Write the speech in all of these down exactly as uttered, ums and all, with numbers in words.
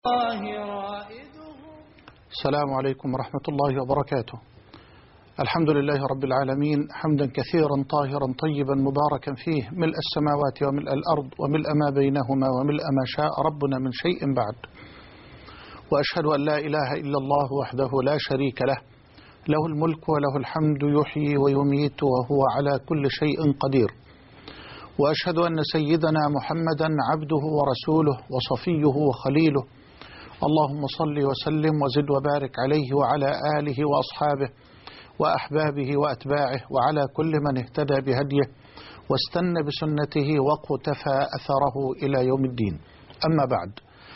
السلام عليكم ورحمة الله وبركاته. الحمد لله رب العالمين، حمدا كثيرا طاهرا طيبا مباركا فيه، ملء السماوات وملء الأرض وملء ما بينهما وملء ما شاء ربنا من شيء بعد. وأشهد أن لا إله إلا الله وحده لا شريك له، له الملك وله الحمد، يحيي ويميت وهو على كل شيء قدير. وأشهد أن سيدنا محمدا عبده ورسوله وصفيه وخليله، اللهم صل وسلم وزد وبارك عليه وعلى آله وأصحابه وأحبابه وأتباعه وعلى كل من اهتدى بهديه واستنى بسنته واقتفى أثره إلى يوم الدين. أما بعد،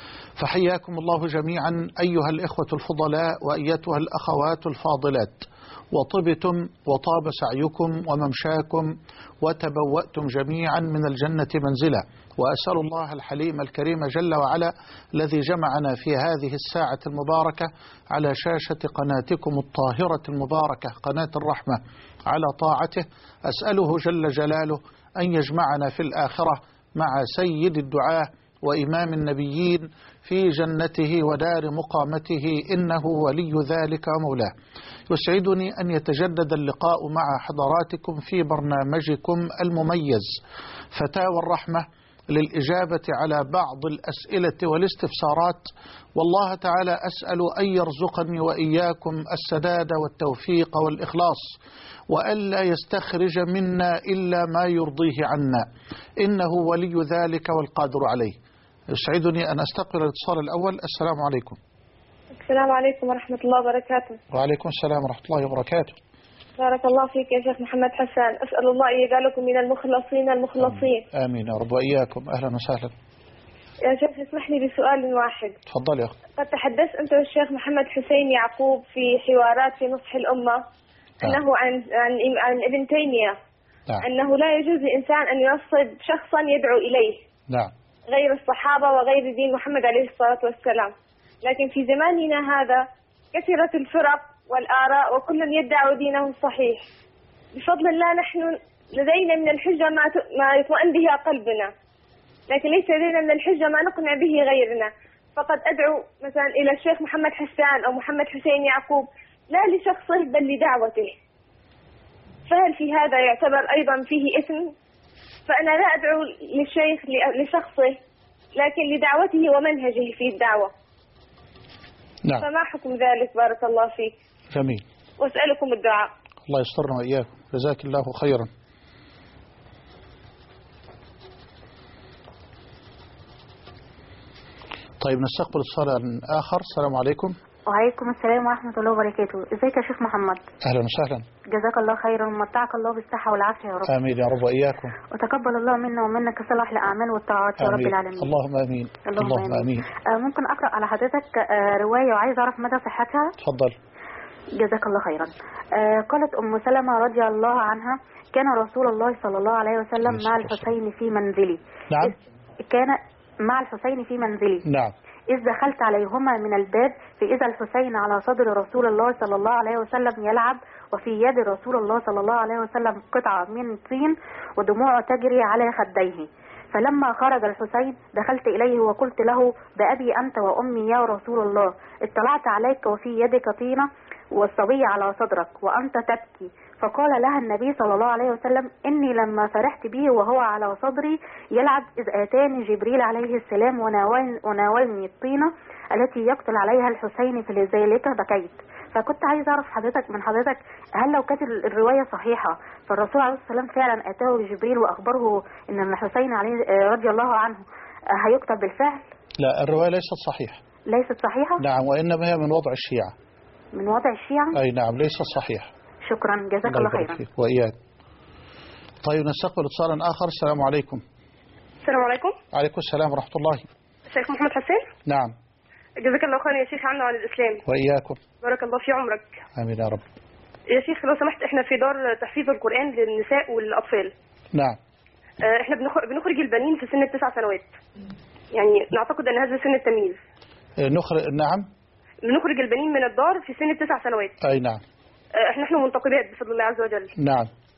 فحياكم الله جميعا أيها الإخوة الفضلاء وأيتها الأخوات الفاضلات، وطبتم وطاب سعيكم وممشاكم وتبوأتم جميعا من الجنة منزلا. وأسأل الله الحليم الكريم جل وعلا الذي جمعنا في هذه الساعة المباركة على شاشة قناتكم الطاهرة المباركة قناة الرحمة على طاعته، أسأله جل جلاله أن يجمعنا في الآخرة مع سيد الدعاة وإمام النبيين في جنته ودار مقامته، إنه ولي ذلك ومولاه. يسعدني أن يتجدد اللقاء مع حضراتكم في برنامجكم المميز فتاوى الرحمة للإجابة على بعض الأسئلة والاستفسارات. والله تعالى أسأل أن يرزقني وإياكم السداد والتوفيق والإخلاص، وألا يستخرج منا إلا ما يرضيه عنا، إنه ولي ذلك والقادر عليه. يسعدني أن أستقبل الاتصال الأول. السلام عليكم. السلام عليكم ورحمة الله وبركاته. وعليكم السلام ورحمة الله وبركاته. بارك الله فيك يا شيخ محمد حسان، أسأل الله أن يجعلكم من المخلصين المخلصين. آمين, آمين يا رب وإياكم. أهلا وسهلا يا شيخ، اسمح لي بسؤال واحد. تفضل يا أخي. قد تحدثت أنت والشيخ محمد حسين يعقوب في حوارات في نصح الأمة أنه عن عن عن ابن تيمية، نعم. أنه لا يجوز لإنسان أن ينصب شخصا يدعو إليه، نعم، غير الصحابة وغير دين محمد عليه الصلاة والسلام. لكن في زماننا هذا كثرت الفرق والآراء وكل يدعي دينه الصحيح. بفضل الله نحن لدينا من الحجة ما ما يطمئن به قلبنا، لكن ليس لدينا من الحجة ما نقنع به غيرنا. فقد أدعو مثلا إلى الشيخ محمد حسان أو محمد حسين يعقوب لا لشخصه بل لدعوته، فهل في هذا يعتبر أيضا فيه إثم؟ فأنا لا أدعو للشيخ لشخصه لكن لدعوته ومنهجه في الدعوة. نعم. فما حكم ذلك؟ بارك الله فيك. جميل. وأسألكم الدعاء. الله يسترنا وإياكم، جزاك الله خيرا. طيب نستقبل اتصال آخر. السلام عليكم. وعليكم السلام ورحمة الله وبركاته. ازيك يا شيخ محمد؟ أهلا وسهلا. جزاك الله خيرا ومتعك الله بالصحة والعافية يا رب. آمين يا رب وإياكم. وتقبل الله منا ومنك صلاح الأعمال والطاعات يا رب العالمين. اللهم آمين. اللهم, اللهم آمين, آمين. آه ممكن أقرأ على حضرتك آه رواية وعايز أعرف مدى صحتها؟ تفضل. جزاك الله خيرا. آه قالت أم سلمة رضي الله عنها: كان رسول الله صلى الله عليه وسلم مع الحسين في منزلي. نعم. كان مع الحسين في منزلي. نعم. إذ دخلت عليهما من الباب فإذا الحسين على صدر رسول الله صلى الله عليه وسلم يلعب، وفي يد رسول الله صلى الله عليه وسلم قطعة من طين ودموع تجري على خديه. فلما خرج الحسين دخلت إليه وقلت له: بأبي أنت وأمي يا رسول الله، اطلعت عليك وفي يدك طينة والصبي على صدرك وأنت تبكي. فقال لها النبي صلى الله عليه وسلم: إني لما فرحت به وهو على صدري يلعب إذ آتاني جبريل عليه السلام وناولني الطينة التي يقتل عليها الحسين فلذلك بكيت. فكنت عايز أعرف حضرتك من حضرتك هل لو كانت الرواية صحيحة فالرسول عليه السلام فعلا أتاه جبريل وأخبره إن الحسين عليه رضي الله عنه هيقتل بالفعل؟ لا، الرواية ليست صحيحة. ليست صحيحة؟ نعم، وإنما هي من وضع الشيعة. من وضع الشيعة؟ أي نعم، ليست صحيحة. شكرا، جزاك الله خيرا. وإياك. طيب نستقبل اتصالا آخر. السلام عليكم. السلام عليكم. وعليكم السلام ورحمة الله. شيخ محمد حسين. نعم. جزاك الله خيرا يا شيخ عنا عن الإسلام. وإياكم. بارك الله في عمرك. آمين يا رب. يا شيخ لو سمحت، احنا في دار تحفيظ القرآن للنساء والأطفال. نعم. اه احنا بنخرج البنين في سن التسع سنوات، يعني نعتقد أن هذا سن التمييز. نخرج. نعم. بنخرج البنين من الدار في سن التسع سنوات. أي نعم. اه احنا نحن منتقبات بفضل الله عز وجل. نعم.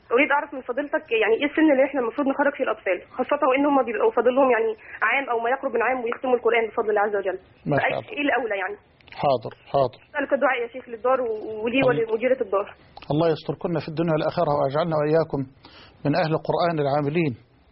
اريد اعرف من فضيلتك يعني ايه السن اللي احنا المفروض نخرج فيه الاطفال، خاصه وان هم بيبقوا فاضل لهم يعني عام او ما يقرب من عام ويختموا القران بفضل الله عز وجل. ما شاء الله. ايه الاولى يعني؟ حاضر حاضر. اسالك الدعاء يا شيخ للدار ولي ولمديره الدار. الله يستركن في الدنيا والاخره واجعلنا واياكم من اهل القران العاملين.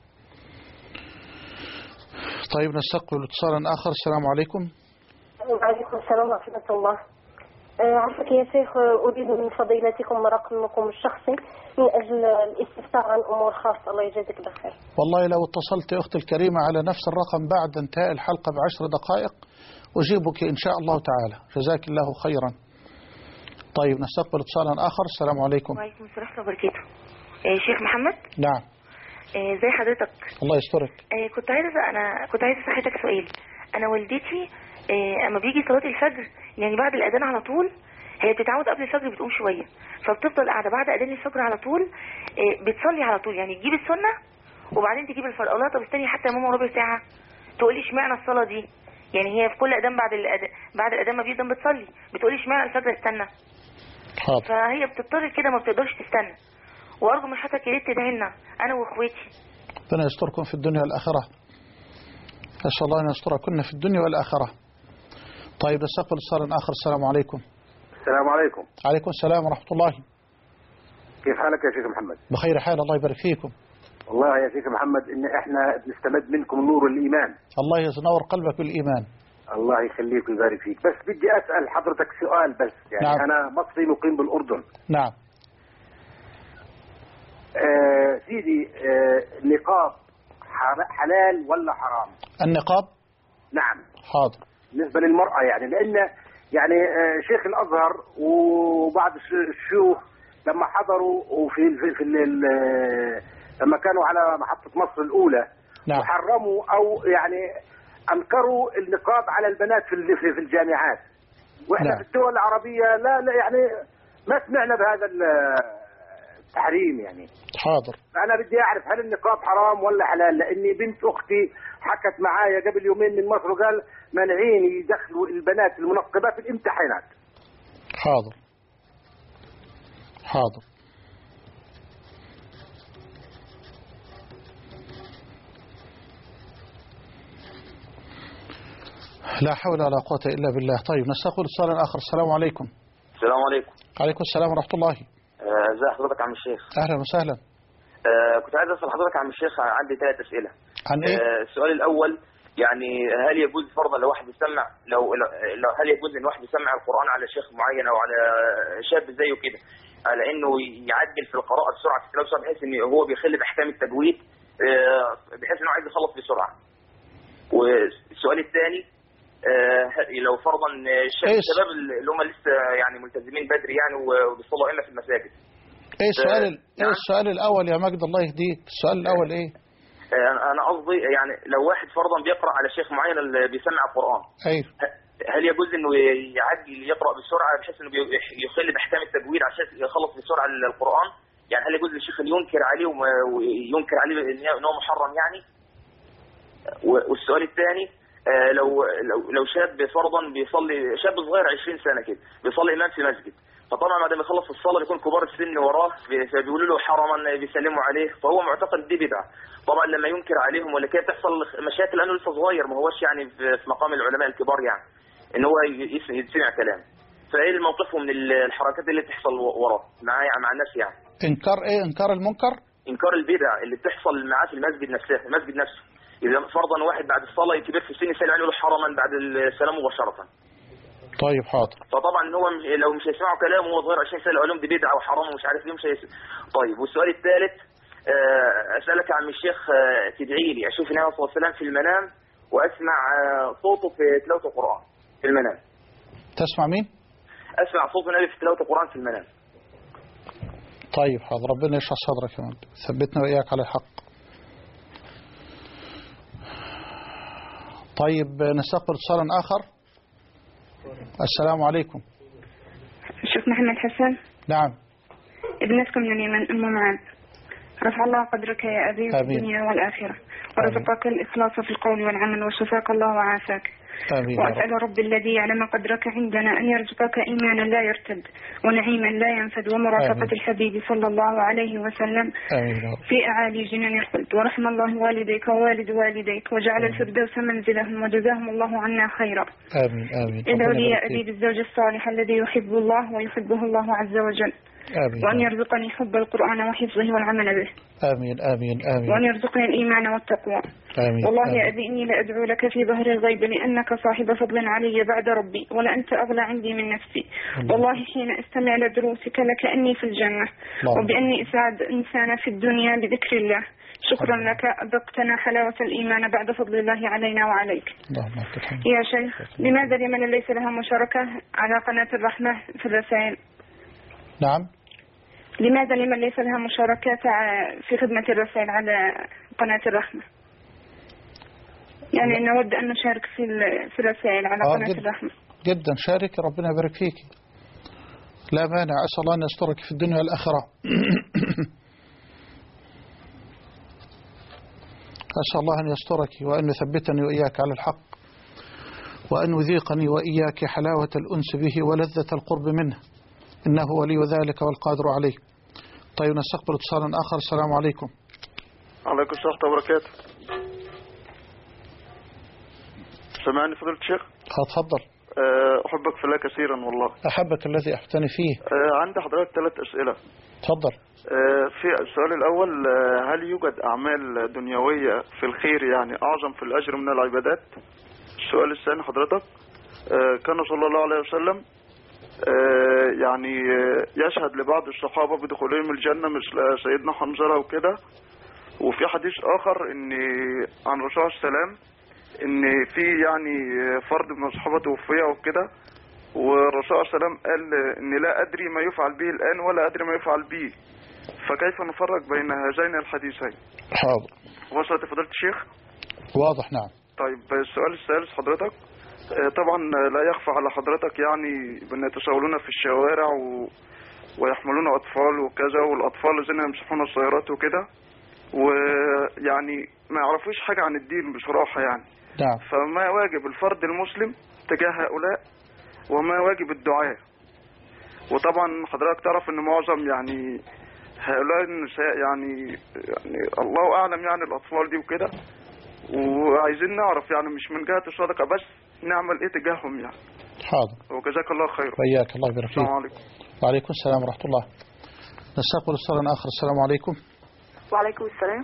طيب نستقبل اتصالا اخر. السلام عليكم. وعليكم السلام ورحمه الله. عفوا يا شيخ، أريد من فضيلتكم رقمكم الشخصي من أجل الاستفسار عن أمور خاصة. الله يجزيك بخير. والله لو اتصلت أختي الكريمة على نفس الرقم بعد انتهاء الحلقة بعشر دقائق أجيبك إن شاء الله تعالى. جزاك الله خيرا. طيب نستقبل اتصالا آخر. السلام عليكم. وعليكم السلام ورحمة الله وبركاته. شيخ محمد. نعم. ازي حضرتك؟ الله يسترك. كنت عايزة أنا كنت عايزة أسأل حضرتك سؤال. أنا والدتي اما بيجي صلاة الفجر يعني بعد الأذان على طول، هي بتتعود قبل الفجر بتقوم شوية، فبتفضل قاعدة بعد أذان الفجر على طول بتصلي على طول، يعني تجيب السنة وبعدين تجيب الفرض. الله طب استني حتى يا ماما ربع ساعة، تقولي اشمعنى الصلاة دي؟ يعني هي في كل أذان بعد الأذان بعد الأذان ما بيقدم بتصلي، بتقولي اشمعنى الفجر استنى؟ حاضر. فهي بتضطر كده ما بتقدرش تستنى، وأرجو من حضرتك يا ريت تدعي لنا أنا وإخواتي. ربنا يستركم في الدنيا والآخرة. أسأل الله أن يستركن في الدنيا والآخرة. طيب نستقبل اتصالا آخر. السلام عليكم. السلام عليكم. عليكم السلام ورحمة الله. كيف حالك يا شيخ محمد؟ بخير حال، الله يبارك فيكم. والله يا شيخ محمد إن إحنا بنستمد منكم نور الإيمان. الله ينور قلبك بالإيمان. الله يخليك ويبارك فيك. بس بدي أسأل حضرتك سؤال بس يعني. نعم. أنا مصري مقيم بالأردن. نعم. آه سيدي، آه النقاب حلال ولا حرام؟ النقاب؟ نعم. حاضر. بالنسبة للمرأة يعني، لأن يعني شيخ الأزهر وبعض الشيوخ لما حضروا وفي في, في لما كانوا على محطة مصر الأولى. نعم. وحرموا أو يعني أنكروا النقاب على البنات في في الجامعات، وإحنا نعم. في الدول العربية لا, لا يعني ما سمعنا بهذا التحريم يعني. حاضر. أنا بدي أعرف هل النقاب حرام ولا حلال، لأني بنت أختي حكت معايا قبل يومين من مصر وقال منعين يدخلوا البنات المنقبات في الامتحانات. حاضر حاضر. لا حول ولا قوة إلا بالله. طيب نستقبل اتصالا آخر. السلام عليكم. السلام عليكم. عليكم السلام ورحمة الله. ازي حضرتك يا عم الشيخ؟ أهلا وسهلا. آه كنت عايز أسأل حضرتك يا عم الشيخ، عندي ثلاث أسئلة. عن إيه؟ آه السؤال الأول يعني هل يجوز فرضا لو واحد يسمع لو, لو هل يجوز ان واحد يسمع القرآن على شيخ معين او على شاب زيه كده على انه يعدل في القراءة بسرعة في التلاوة بحيث ان هو بيخل باحكام التجويد آه بحيث انه عايز يخلص بسرعة. والسؤال الثاني آه لو فرضا الشباب اللي هم لسه يعني ملتزمين بدري يعني وبيصلوا ائمة في المساجد. ايه السؤال ايه السؤال الاول يا مجد الله يهديك؟ السؤال الاول ايه؟ انا قصدي يعني لو واحد فرضا بيقرأ على شيخ معين اللي بيسمع القرآن. ايوه. هل يجوز انه يعدي يقرأ بسرعة بحيث انه يخل باحكام التجويد عشان يخلص بسرعة القرآن؟ يعني هل يجوز للشيخ ان ينكر عليه وينكر عليه ان هو محرم يعني؟ والسؤال الثاني لو لو لو شاب فرضا بيصلي، شاب صغير عشرين سنة كده بيصلي امام في مسجد، فطبعا بعد ما يخلص الصلاه بيكون كبار السن وراه فبيقولوا له حرما بيسلموا عليه، فهو معتقد دي بدعه. طبعا لما ينكر عليهم ولا كده تحصل مشاكل لانه لسه صغير، ما هوش يعني في مقام العلماء الكبار يعني ان هو يسمع كلام. فايه موقفه من الحركات اللي بتحصل وراه مع مع الناس يعني؟ انكار ايه؟ انكار المنكر؟ انكار البدع اللي بتحصل معاه في المسجد نفسه، المسجد نفسه. اذا فرضا واحد بعد الصلاه كبير في السن يسلم عليه حرما بعد السلام مباشره. طيب حاضر. فطبعا هو لو مش هيسمعوا كلامه وهو صغير عشان يسأل عليهم دي بدعه وحرام ومش عارف ليه مش هيسمع. طيب والسؤال الثالث اسالك يا عم الشيخ تدعي لي اشوف النبي صلى الله عليه وسلم في المنام واسمع صوته في تلاوه القران في المنام. تسمع مين؟ اسمع صوت النبي في تلاوه القران في المنام. طيب حاضر، ربنا يشرح صدرك يا مجد، ثبتنا واياك على الحق. طيب نستقبل اتصالا اخر. السلام عليكم. شيخ محمد حسن. نعم. ابنتكم من اليمن أم معاذ. رفع الله قدرك يا أبي في الدنيا والآخرة، ورزقك الإخلاص في القول والعمل، وشفاك الله وعافاك، آمين. وأسأل رب الذي يعلم قدرك عندنا أن يرزقك إيمانا لا يرتد ونعيما لا ينفد ومرافقة آمين. الحبيب صلى الله عليه وسلم آمين. في أعالي جنان الخلد، ورحم الله والديك ووالد والديك وجعل الفردوس منزلهم وجزاهم الله عنا خيرا. آمين. آمين. ادعو لي يا أبي بالزوج الصالح الذي يحب الله ويحبه الله عز وجل. آمين. وأن يرزقني حب القرآن وحفظه والعمل به. آمين. آمين. آمين. وأن يرزقني الإيمان والتقوى. آمين. والله آمين. يا أبي إني لأدعو لك في ظهر الغيب لأنك صاحب فضل علي بعد ربي، ولأنت أغلى عندي من نفسي. الله. والله حين أستمع لدروسك لكأني في الجنة، الله. وبأني أسعد إنسان في الدنيا بذكر الله. شكرا الله. لك، أذقتنا حلاوة الإيمان بعد فضل الله علينا وعليك. اللهم لك الحمد. يا شيخ، لماذا لمن ليس لها مشاركة على قناة الرحمة في الرسائل؟ نعم. لماذا لمن ليس لها مشاركات في خدمة الرسائل على قناة الرحمة؟ يعني نود أن نشارك في في الرسائل على آه قناة جد الرحمة. جدا شارك، ربنا يبارك فيك، لا مانع. أسأل الله أن يسترك في الدنيا والآخرة. أسأل الله أن يسترك وأن يثبتني وإياك على الحق، وأن يذيقني وإياك حلاوة الأنس به ولذة القرب منه، إنه ولي ذلك والقادر عليه. طيب نستقبل اتصالا آخر. السلام عليكم. عليكم السلام ورحمة الله وبركاته. سمعني فضيلة الشيخ؟ تفضل. أحبك في الله كثيرا والله. أحبك الذي أحبتني فيه. عندي حضرتك ثلاث أسئلة. تفضل. في السؤال الأول، هل يوجد أعمال دنيوية في الخير يعني أعظم في الأجر من العبادات؟ السؤال الثاني حضرتك، كان صلى الله عليه وسلم يعني يشهد لبعض الصحابة بدخولهم الجنة مثل سيدنا حنظلة وكده، وفي حديث آخر إن عن الرسول عليه السلام إن في يعني فرد من الصحابة توفي وكده، والرسول عليه السلام قال إن لا أدري ما يفعل به الآن ولا أدري ما يفعل به، فكيف نفرق بين هذين الحديثين؟ حاضر. وصلت فضيلة الشيخ؟ واضح. نعم. طيب السؤال الثالث حضرتك، طبعا لا يخفى على حضرتك يعني بنتساولون في الشوارع و... ويحملون أطفال وكذا، والأطفال الذين يمسحون السيارات وكده، ويعني ما يعرفوش حاجة عن الدين بصراحة يعني. نعم. فما واجب الفرد المسلم تجاه هؤلاء وما واجب الدعاء؟ وطبعا حضرتك تعرف ان معظم يعني هؤلاء النساء يعني يعني الله أعلم يعني الأطفال دي وكده، وعايزين نعرف يعني مش من جهة الصدقة بس نعمل ايه تجاههم يعني. حاضر. وجزاك الله خير. وإياك، الله يبارك فيك. السلام عليكم. وعليكم السلام ورحمة الله. نستقبل اتصالا آخر. السلام عليكم. وعليكم السلام.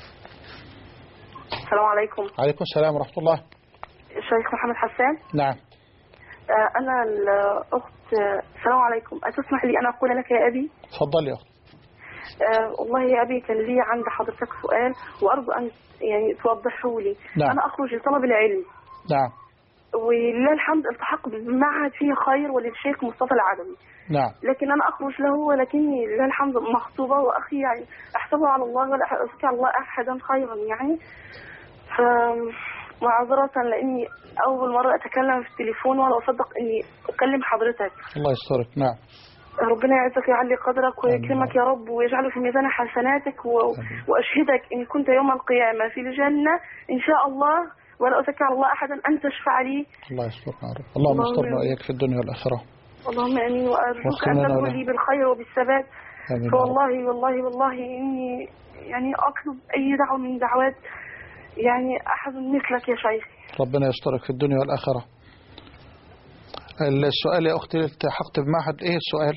السلام عليكم. عليكم السلام ورحمة الله. الشيخ محمد حسان. نعم. آه أنا الأخت. السلام عليكم. أتسمح لي أن أقول لك يا أبي؟ تفضل يا أخت. آه والله يا أبي كان لي عند حضرتك سؤال وأرجو أن يعني توضحه لي. نعم. أنا أخرج لطلب العلم. نعم. ولله الحمد التحق بمعهد فيه خير وللشيخ مصطفى العدمي. نعم. لكن أنا أخرج له ولكني لله الحمد مخطوبة، وأخي يعني أحسبه على الله ولا أشكى الله أحدا خيرا يعني. ف معذرة لأني أول مرة أتكلم في التليفون ولا أصدق إني أكلم حضرتك. الله يسترك. نعم. ربنا يعزك ويعلي قدرك ويكرمك يا رب ويجعله في ميزان حسناتك و... وأشهدك إن كنت يوم القيامة في الجنة إن شاء الله ولا أزكى على الله أحدا أن تشفع لي. الله يسترنا يا رب. اللهم استرنا وإياك في الدنيا والآخرة. اللهم آمين. وأرجوك أن تدعو لي بالخير وبالثبات. فوالله والله والله إني يعني أطلب أي دعوة من دعوات يعني أحد مثلك يا شيخ. ربنا يسترك في الدنيا والآخرة. السؤال يا أختي، التحقت بمعهد إيه السؤال؟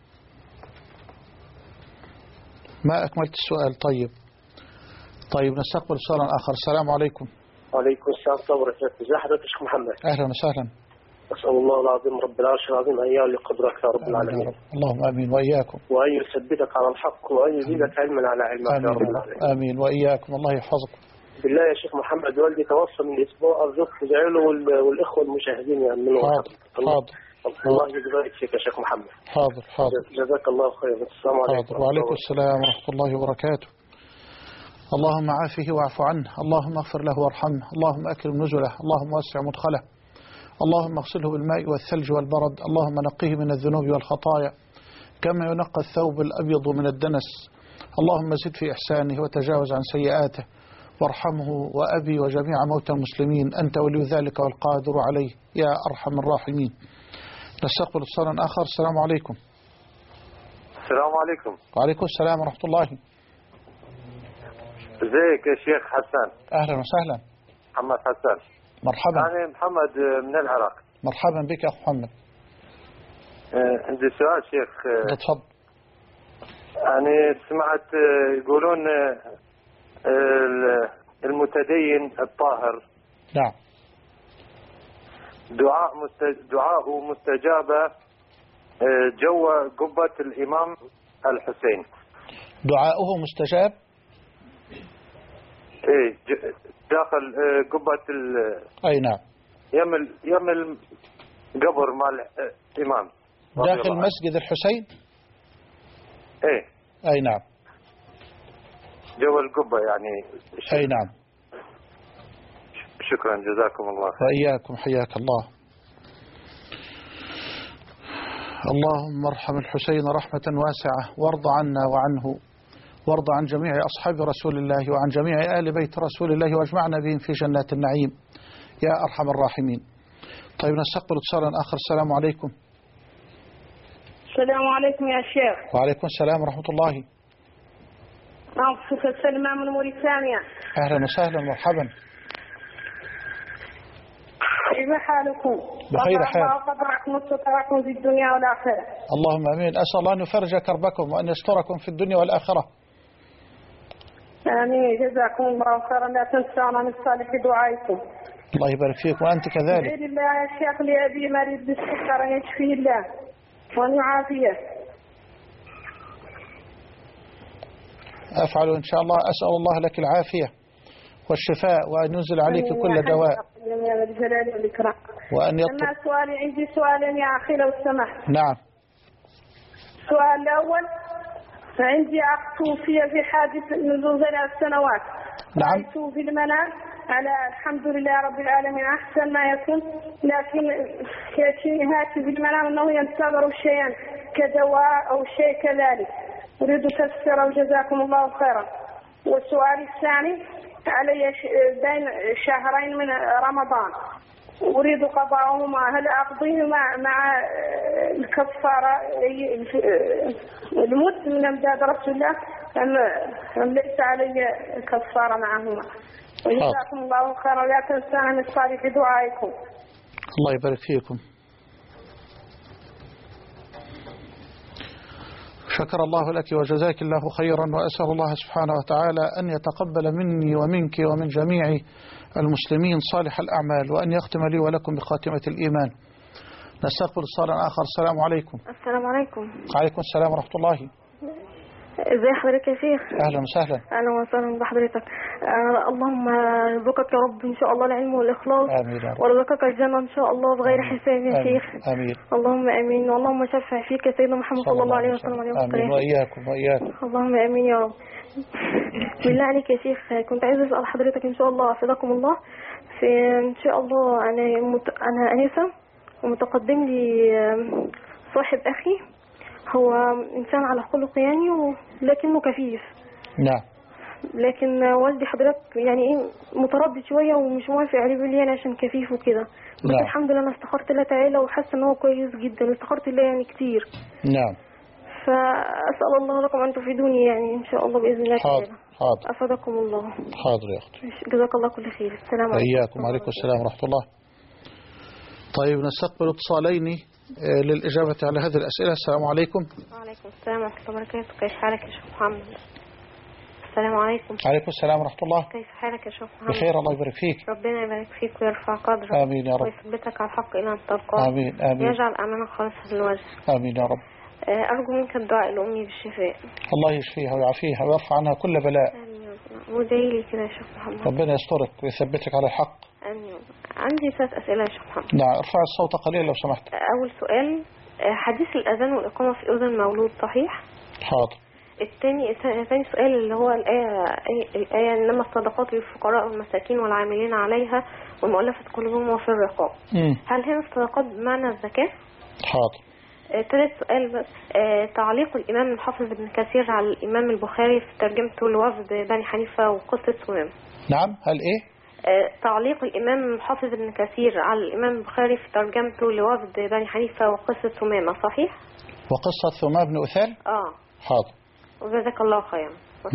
ما أكملت السؤال. طيب طيب نستقبل سؤالا آخر. السلام عليكم. وعليكم السلام ورحمة الله وبركاته. ازي حضرتك يا شيخ محمد؟ أهلا وسهلا. أسأل الله العظيم رب العرش العظيم أن يعلي قدرك يا رب العالمين. رب. اللهم آمين وإياكم. وأن يثبتك على الحق وأن يزيدك علما على علمك يا رب العالمين. آمين وإياكم. الله يحفظكم. بالله يا شيخ محمد، والدي توفى من أسبوع، أرجوك تدعي له والإخوة المشاهدين يأمنوا. حاضر حاضر. الله يبارك فيك يا شيخ محمد. حاضر حاضر. جزاك الله خير. السلام عليكم. حاضر. وعليكم السلام ورحمة الله وبركاته. اللهم عافه واعف عنه، اللهم اغفر له وارحمه، اللهم أكرم نزله، اللهم وسع مدخله، اللهم اغسله بالماء والثلج والبرد، اللهم نقيه من الذنوب والخطايا كما ينقى الثوب الأبيض من الدنس، اللهم زد في إحسانه وتجاوز عن سيئاته وارحمه وأبي وجميع موتى المسلمين، أنت ولي ذلك والقادر عليه يا أرحم الراحمين. نستقبل اتصالا آخر. السلام عليكم. السلام عليكم. وعليكم السلام ورحمة الله. ازيك يا شيخ حسن؟ أهلا وسهلا. محمد حسن. مرحبا. أنا محمد من العراق. مرحبا بك يا أخو محمد. آه، عندي سؤال شيخ. آه، تفضل. أنا سمعت آه، يقولون آه، المتدين الطاهر نعم دعاء مست... دعاء مستجابة آه، جوا قبة الإمام الحسين. دعاؤه مستجاب. ايه ج... داخل آه، قبة ال... أي نعم. يم ال... يم القبر مال الإمام داخل مسجد الحسين. ايه أي نعم. جوا القبة يعني. أي نعم. شكرا جزاكم الله. وإياكم حياك الله. اللهم ارحم الحسين رحمة واسعة وارض عنا وعنه، وارض عن جميع أصحاب رسول الله وعن جميع آل بيت رسول الله واجمعنا بهم في جنات النعيم يا أرحم الراحمين. طيب نستقبل اتصالا آخر. السلام عليكم. السلام عليكم يا شيخ. وعليكم السلام ورحمة الله. نعم شيخ سلمى من موريتانيا. أهلا وسهلا مرحبا. كيف حالكم؟ بخير حال. الله قدركم واستطاعكم في الدنيا والآخرة. اللهم امين. اسال الله ان يفرج كربكم وان يستركم في الدنيا والاخره. امين جزاكم الله خيرا. لا تنسونا من صالح دعائكم. الله يبارك فيك وانت كذلك. بإذن الله يا شيخ لأبي مريض بالسكر ان يشفيه الله وان يعافيه. افعل ان شاء الله. اسال الله لك العافيه والشفاء وان ينزل عليك كل دواء يا الجلال والإكرام. وأن يطلب. أما سؤالي عندي سؤالين يا أخي لو سمحت. نعم. السؤال الأول عندي أخ توفي في حادث منذ ثلاث سنوات. نعم. رأيته في المنام على الحمد لله رب العالمين أحسن ما يكون، لكن يأتيني هاتف في المنام أنه ينتظر شيئا كدواء أو شيء كذلك. أريد تفسيره جزاكم الله خيرا. والسؤال الثاني علي بين شهرين من رمضان أريد قضاءهما، هل أقضيه مع مع الكفارة المد من أمداد رسول الله أم ليس علي كفارة معهما؟ وجزاكم الله خيرا. لا تنسانا من صالح دعائكم. الله يبارك فيكم. شكر الله لك وجزاك الله خيرا، وأسأل الله سبحانه وتعالى أن يتقبل مني ومنك ومن جميع المسلمين صالح الأعمال، وأن يختم لي ولكم بخاتمة الإيمان. نستقبل اتصالا آخر. السلام عليكم. السلام عليكم. وعليكم السلام ورحمة الله. ازي حضرتك يا شيخ؟ اهلا وسهلا. اهلا وسهلا بحضرتك. آه اللهم ارزقك يا رب ان شاء الله العلم والاخلاص. امين يا رب. وارزقك الجنه ان شاء الله بغير حساب يا آمين. شيخ. امين. اللهم امين. اللهم شفع فيك سيدنا محمد صلى الله عليه وسلم. امين. واياكم واياكم. اللهم امين يا رب. بالله عليك يا شيخ كنت عايزه اسال حضرتك ان شاء الله حفظكم الله، في ان شاء الله انا مت... انا انسه ومتقدم لي صاحب اخي، هو إنسان على خلق يعني ولكنه كفيف. نعم. لكن والدي حضرتك يعني إيه متردد شوية ومش موافق عليه، بيقول لي يعني عشان كفيف وكده. بس نعم. الحمد لله أنا استخرت الله تعالى وحاسة إن هو كويس جدا، واستخرت الله يعني كتير. نعم. فأسأل الله لكم أن تفيدوني يعني إن شاء الله بإذن الله تعالى. حاضر. حاضر. أفادكم الله. حاضر يا أختي. جزاك الله كل خير. السلام عليكم. وإياكم. وعليكم السلام ورحمة الله. طيب نستقبل اتصالين للإجابة على هذه الأسئلة. السلام عليكم. وعليكم السلام ورحمة الله وبركاته. كيف حالك يا شيخ محمد؟ السلام عليكم. عليكم السلام ورحمة الله. كيف حالك يا شيخ محمد؟ بخير الله يبارك فيك. ربنا يبارك فيك ويرفع قدرك. آمين يا رب. ويثبتك على الحق إلى أن تلقاه. آمين آمين. ويجعل أعمالك خالصة للوجه. آمين يا رب. أرجو منك الدعاء لأمي بالشفاء. الله يشفيها ويعافيها ويرفع عنها كل بلاء. آمين. وادعي لي كده يا شيخ محمد. ربنا يسترك ويثبتك على الحق. آمين. عندي ثلاث أسئلة يا شيخ محمد. نعم ارفع الصوت قليلا لو سمحت. أول سؤال، حديث الأذان والإقامة في أذن المولود صحيح؟ حاضر. الثاني ثاني سؤال اللي هو الآية الآية إنما الصدقات للفقراء والمساكين والعاملين عليها والمؤلفة قلوبهم وفي الرقاب. هل هنا الصدقات بمعنى الزكاة؟ حاضر. ثالث سؤال بس، آه تعليق الإمام الحافظ ابن كثير على الإمام البخاري في ترجمته لوفد بني حنيفة وقصة سمام. نعم. هل إيه؟ آه، تعليق الإمام حافظ بن كثير على الإمام البخاري في ترجمته لوفد بني حنيفة وقصة ثمامة، صحيح؟ وقصة ثمامة بن أثال؟ آه. حاضر. وجزاك الله خيرا.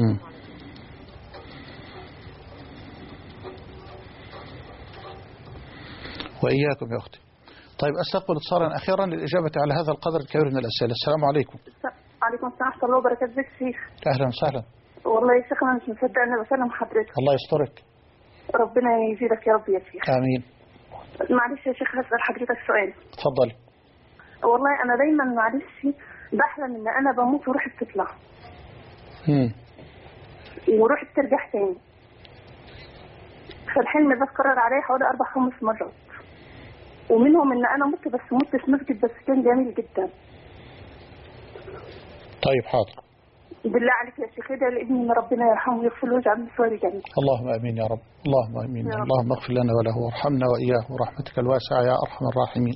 وإياكم يا أختي. طيب أستقبل اتصالا أخيرا للإجابة على هذا القدر الكبير من الأسئلة. السلام عليكم. عليكم السلام ورحمة الله وبركاته. ازيك يا شيخ؟ أهلا وسهلا. والله يا شيخ أنا مش مصدق أنا بسلم حضرتك. الله يسترك. ربنا يزيدك يا رب يا شيخ. آمين. معلش يا شيخ هسأل حضرتك سؤال. اتفضلي. والله أنا دايما معلش بحلم إن أنا بموت وروحي بتطلع. امم. وروحي بترجع تاني. فالحلم ده اتكرر عليا حوالي أربع خمس مرات. ومنهم إن أنا مت بس مت في مسجد بس كان جميل جدا. طيب حاضر. بالله عليك يا شيخ ده لابني ان ربنا يرحمه ويغفر له ويجعل مسواري جنة. اللهم امين يا رب. اللهم امين. يا اللهم اغفر لنا وله وارحمنا واياه ورحمتك الواسعه يا ارحم الراحمين.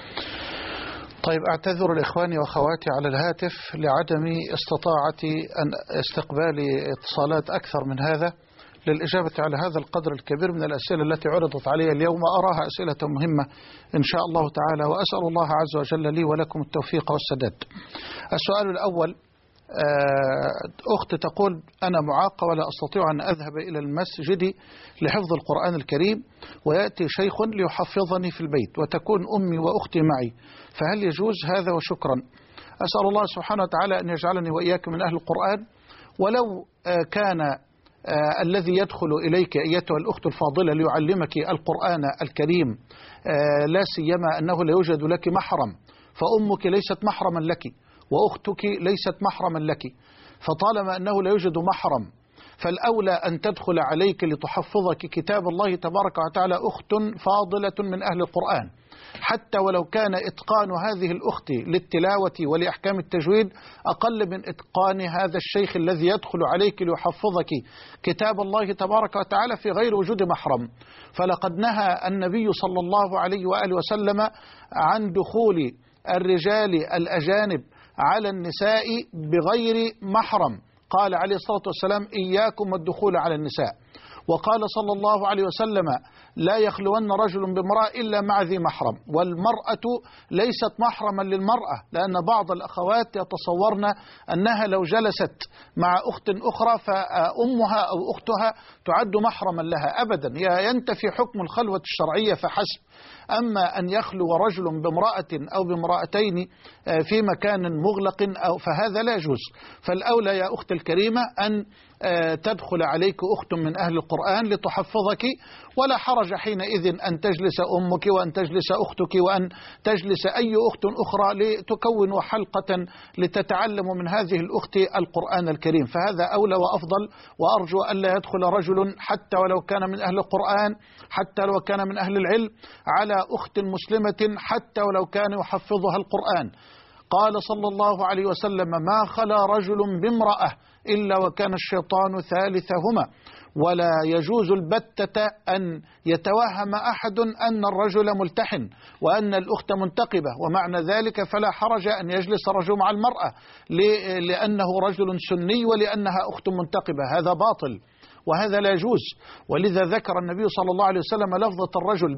طيب اعتذر لاخواني واخواتي على الهاتف لعدم استطاعتي ان استقبال اتصالات اكثر من هذا للإجابة على هذا القدر الكبير من الأسئلة التي عرضت علي اليوم. أراها أسئلة مهمة إن شاء الله تعالى، وأسأل الله عز وجل لي ولكم التوفيق والسداد. السؤال الأول، أخت تقول أنا معاقة ولا أستطيع أن أذهب إلى المسجد لحفظ القرآن الكريم ويأتي شيخ ليحفظني في البيت وتكون أمي وأختي معي، فهل يجوز هذا؟ وشكرا. أسأل الله سبحانه وتعالى أن يجعلني وإياكم من أهل القرآن. ولو كان آه الذي يدخل إليك أيتها الأخت الفاضلة ليعلمك القرآن الكريم آه لا سيما أنه لا يوجد لك محرم، فأمك ليست محرما لك وأختك ليست محرما لك، فطالما أنه لا يوجد محرم فالأولى أن تدخل عليك لتحفظك كتاب الله تبارك وتعالى أخت فاضلة من أهل القرآن، حتى ولو كان إتقان هذه الأخت للتلاوة ولأحكام التجويد أقل من إتقان هذا الشيخ الذي يدخل عليك ليحفظك كتاب الله تبارك وتعالى في غير وجود محرم. فلقد نهى النبي صلى الله عليه وآله وسلم عن دخول الرجال الأجانب على النساء بغير محرم، قال عليه الصلاة والسلام إياكم والدخول على النساء. وقال صلى الله عليه وسلم لا يخلون رجل بامرأة إلا مع ذي محرم. والمرأة ليست محرما للمرأة، لأن بعض الأخوات يتصورن أنها لو جلست مع أخت أخرى فأمها أو أختها تعد محرما لها. أبدا، ينتفي حكم الخلوة الشرعية فحسب. أما أن يخلو رجل بامرأة أو بامرأتين في مكان مغلق أو فهذا لا يجوز. فالأولى يا أخت الكريمة أن تدخل عليك أخت من أهل القرآن لتحفظك، ولا حرج حينئذ أن تجلس أمك وأن تجلس أختك وأن تجلس أي أخت أخرى لتكونوا حلقة لتتعلموا من هذه الأخت القرآن الكريم، فهذا أولى وأفضل. وأرجو أن لا يدخل رجل حتى ولو كان من أهل القرآن حتى لو كان من أهل العلم على أخت مسلمة حتى ولو كان يحفظها القرآن. قال صلى الله عليه وسلم ما خلا رجل بامرأة إلا وكان الشيطان ثالثهما. ولا يجوز البتة أن يتوهم أحد أن الرجل ملتحن وأن الأخت منتقبة، ومعنى ذلك فلا حرج أن يجلس الرجل مع المرأة لأنه رجل سني ولأنها أخت منتقبة، هذا باطل وهذا لا يجوز. ولذا ذكر النبي صلى الله عليه وسلم لفظة الرجل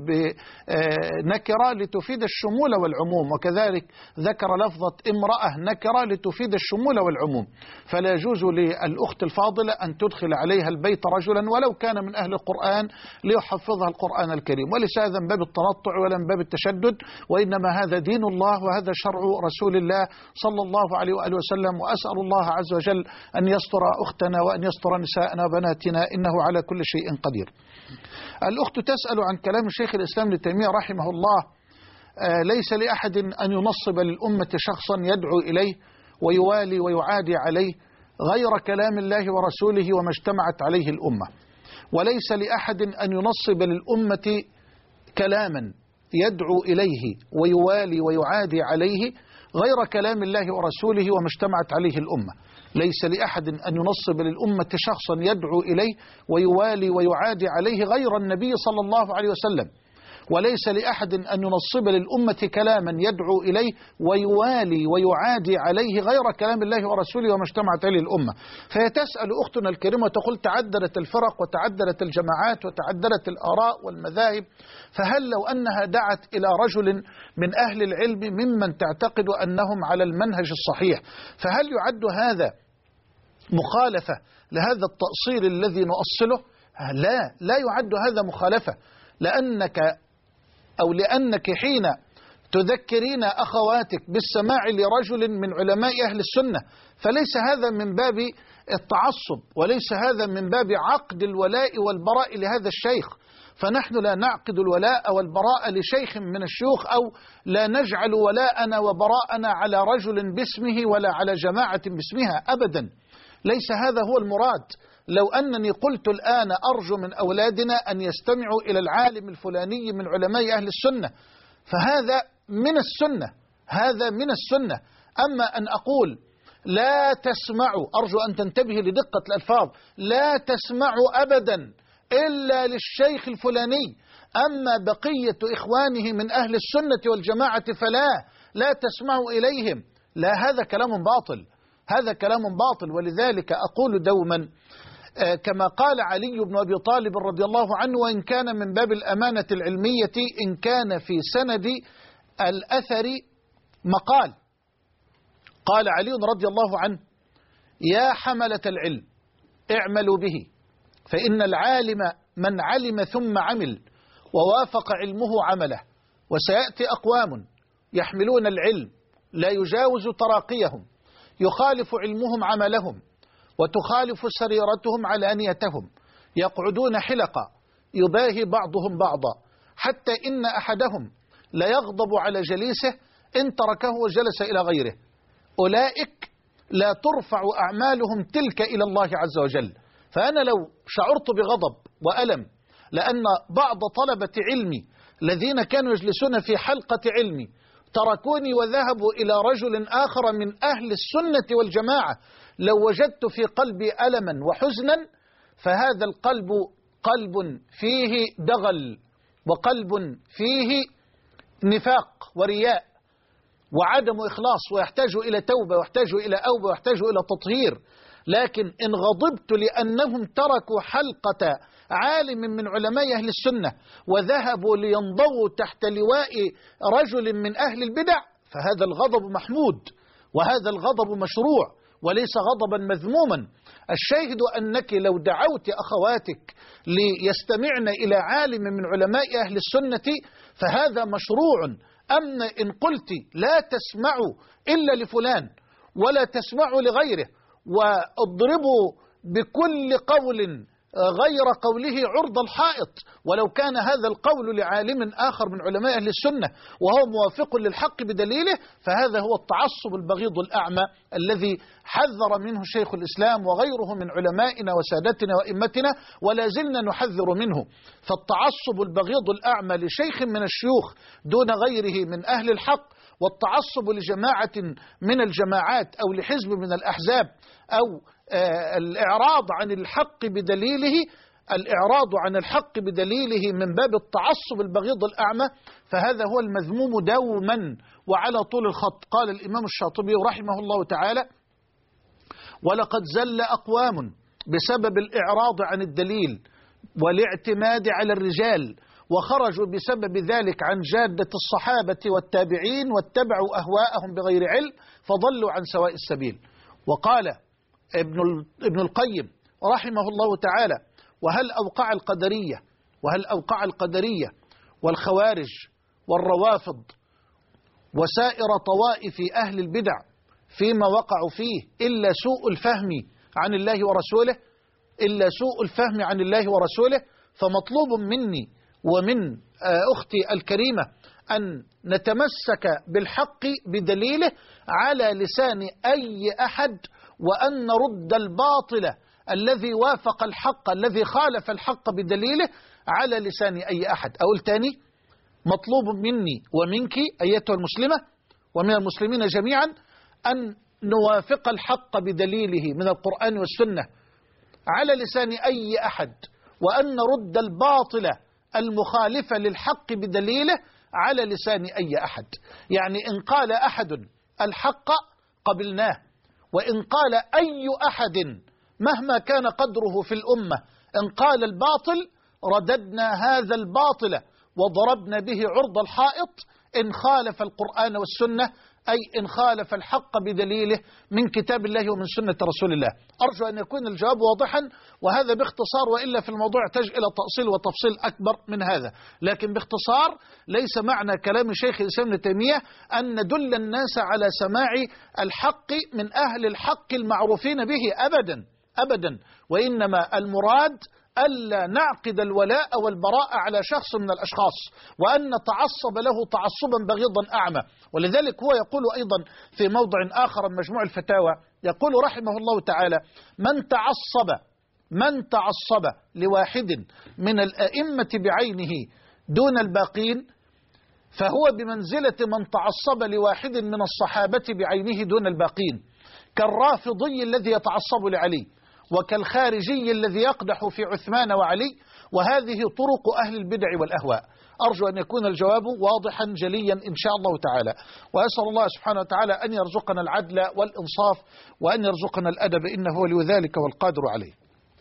بنكرة لتفيد الشمول والعموم، وكذلك ذكر لفظة امرأة نكرة لتفيد الشمول والعموم. فلا يجوز للأخت الفاضلة أن تدخل عليها البيت رجلا ولو كان من أهل القرآن ليحفظها القرآن الكريم، وليس هذا من باب التنطع ولا من باب التشدد، وإنما هذا دين الله وهذا شرع رسول الله صلى الله عليه وآله وسلم. وأسأل الله عز وجل أن يستر أختنا وأن يستر نساءنا وبناتنا إنه على كل شيء قدير. الأخت تسأل عن كلام شيخ الإسلام ابن تيمية رحمه الله آه ليس لأحد أن ينصب للأمة شخصا يدعو إليه ويوالي ويعادي عليه غير كلام الله ورسوله وما اجتمعت عليه الأمة، وليس لأحد أن ينصب للأمة كلاما يدعو إليه ويوالي ويعادي عليه غير كلام الله ورسوله وما اجتمعت عليه الأمة. ليس لأحد أن ينصب للأمة شخصا يدعو إليه ويوالي ويعادي عليه غير النبي صلى الله عليه وسلم وليس لأحد أن ينصب للأمة كلاما يدعو إليه ويوالي ويعادي عليه غير كلام الله ورسوله وما اجتمعت عليه الأمة. فهي تسأل أختنا الكريمة وتقول تعددت الفرق وتعددت الجماعات وتعددت الآراء والمذاهب، فهل لو أنها دعت إلى رجل من أهل العلم ممن تعتقد أنهم على المنهج الصحيح، فهل يعد هذا مخالفة لهذا التأصيل الذي نؤصله؟ لا، لا يعد هذا مخالفة، لأنك أو لأنك حين تذكرين أخواتك بالسماع لرجل من علماء أهل السنة فليس هذا من باب التعصب، وليس هذا من باب عقد الولاء والبراء لهذا الشيخ، فنحن لا نعقد الولاء والبراء لشيخ من الشيوخ، أو لا نجعل ولاءنا وبراءنا على رجل باسمه ولا على جماعة باسمها أبدا، ليس هذا هو المراد. لو أنني قلت الآن أرجو من أولادنا أن يستمعوا إلى العالم الفلاني من علماء أهل السنة فهذا من السنة، هذا من السنة. أما أن أقول لا تسمعوا، أرجو أن تنتبه لدقة الألفاظ، لا تسمعوا أبدا إلا للشيخ الفلاني، أما بقية إخوانه من أهل السنة والجماعة فلا لا تسمعوا إليهم، لا، هذا كلام باطل، هذا كلام باطل. ولذلك أقول دوما كما قال علي بن أبي طالب رضي الله عنه، وإن كان من باب الأمانة العلمية إن كان في سند الأثر مقال، قال علي رضي الله عنه: يا حملة العلم اعملوا به، فإن العالم من علم ثم عمل ووافق علمه عمله، وسيأتي أقوام يحملون العلم لا يجاوز تراقيهم، يخالف علمهم عملهم وتخالف سريرتهم علانيتهم، يقعدون حلقة يباهي بعضهم بعضا، حتى إن أحدهم لا يغضب على جليسه إن تركه وجلس إلى غيره. أولئك لا ترفع أعمالهم تلك إلى الله عز وجل. فأنا لو شعرت بغضب وألم لأن بعض طلبة علمي الذين كانوا يجلسون في حلقة علمي تركوني وذهبوا إلى رجل آخر من أهل السنة والجماعة، لو وجدت في قلبي ألما وحزنا، فهذا القلب قلب فيه دغل، وقلب فيه نفاق ورياء وعدم إخلاص، ويحتاج إلى توبة ويحتاج إلى أوبة ويحتاج إلى تطهير. لكن إن غضبت لأنهم تركوا حلقة عالم من علماء أهل السنة وذهبوا لينضووا تحت لواء رجل من أهل البدع، فهذا الغضب محمود وهذا الغضب مشروع وليس غضبا مذموما. الشاهد أنك لو دعوت أخواتك ليستمعن إلى عالم من علماء أهل السنة فهذا مشروع. أما إن قلت لا تسمعوا إلا لفلان ولا تسمعوا لغيره واضربوا بكل قول غير قوله عرض الحائط، ولو كان هذا القول لعالم آخر من علماء أهل السنة وهو موافق للحق بدليله، فهذا هو التعصب البغيض الأعمى الذي حذر منه شيخ الإسلام وغيره من علمائنا وسادتنا وإمتنا، ولا زلنا نحذر منه. فالتعصب البغيض الأعمى لشيخ من الشيوخ دون غيره من أهل الحق، والتعصب لجماعة من الجماعات أو لحزب من الأحزاب، أو الإعراض عن الحق بدليله، الإعراض عن الحق بدليله من باب التعصب البغيض الأعمى، فهذا هو المذموم دوما وعلى طول الخط. قال الإمام الشاطبي رحمه الله تعالى: ولقد زل أقوام بسبب الإعراض عن الدليل والاعتماد على الرجال، وخرجوا بسبب ذلك عن جادة الصحابة والتابعين واتبعوا أهواءهم بغير علم فضلوا عن سواء السبيل. وقال ابن ابن القيم رحمه الله تعالى: وهل أوقع القدرية وهل أوقع القدرية والخوارج والروافض وسائر طوائف أهل البدع فيما وقعوا فيه إلا سوء الفهم عن الله ورسوله إلا سوء الفهم عن الله ورسوله. فمطلوب مني ومن أختي الكريمة أن نتمسك بالحق بدليله على لسان أي أحد، وأن نرد الباطل الذي وافق الحق الذي خالف الحق بدليله على لسان أي أحد. أقول تاني: مطلوب مني ومنك أيتها المسلمة ومن المسلمين جميعا أن نوافق الحق بدليله من القرآن والسنة على لسان أي أحد، وأن نرد الباطل المخالف للحق بدليله على لسان أي أحد. يعني إن قال أحد الحق قبلناه، وإن قال أي أحد مهما كان قدره في الأمة إن قال الباطل رددنا هذا الباطل وضربنا به عرض الحائط إن خالف القرآن والسنة، أي إن خالف الحق بدليله من كتاب الله ومن سنة رسول الله. أرجو أن يكون الجواب واضحا، وهذا باختصار، وإلا في الموضوع يحتاج إلى تأصيل وتفصيل أكبر من هذا. لكن باختصار ليس معنى كلام شيخ الإسلام ابن تيمية أن ندل الناس على سماع الحق من أهل الحق المعروفين به أبدا أبدا، وإنما المراد ألا نعقد الولاء والبراء على شخص من الأشخاص، وأن نتعصب له تعصبا بغيضا أعمى. ولذلك هو يقول أيضا في موضع آخر من مجموع الفتاوى، يقول رحمه الله تعالى: من تعصب من تعصب لواحد من الأئمة بعينه دون الباقين فهو بمنزلة من تعصب لواحد من الصحابة بعينه دون الباقين، كالرافضي الذي يتعصب لعلي، وكالخارجي الذي يقدح في عثمان وعلي، وهذه طرق أهل البدع والأهواء. أرجو أن يكون الجواب واضحا جليا إن شاء الله تعالى، وأسأل الله سبحانه وتعالى أن يرزقنا العدل والإنصاف، وأن يرزقنا الأدب، إنه ولي ذلك والقادر عليه.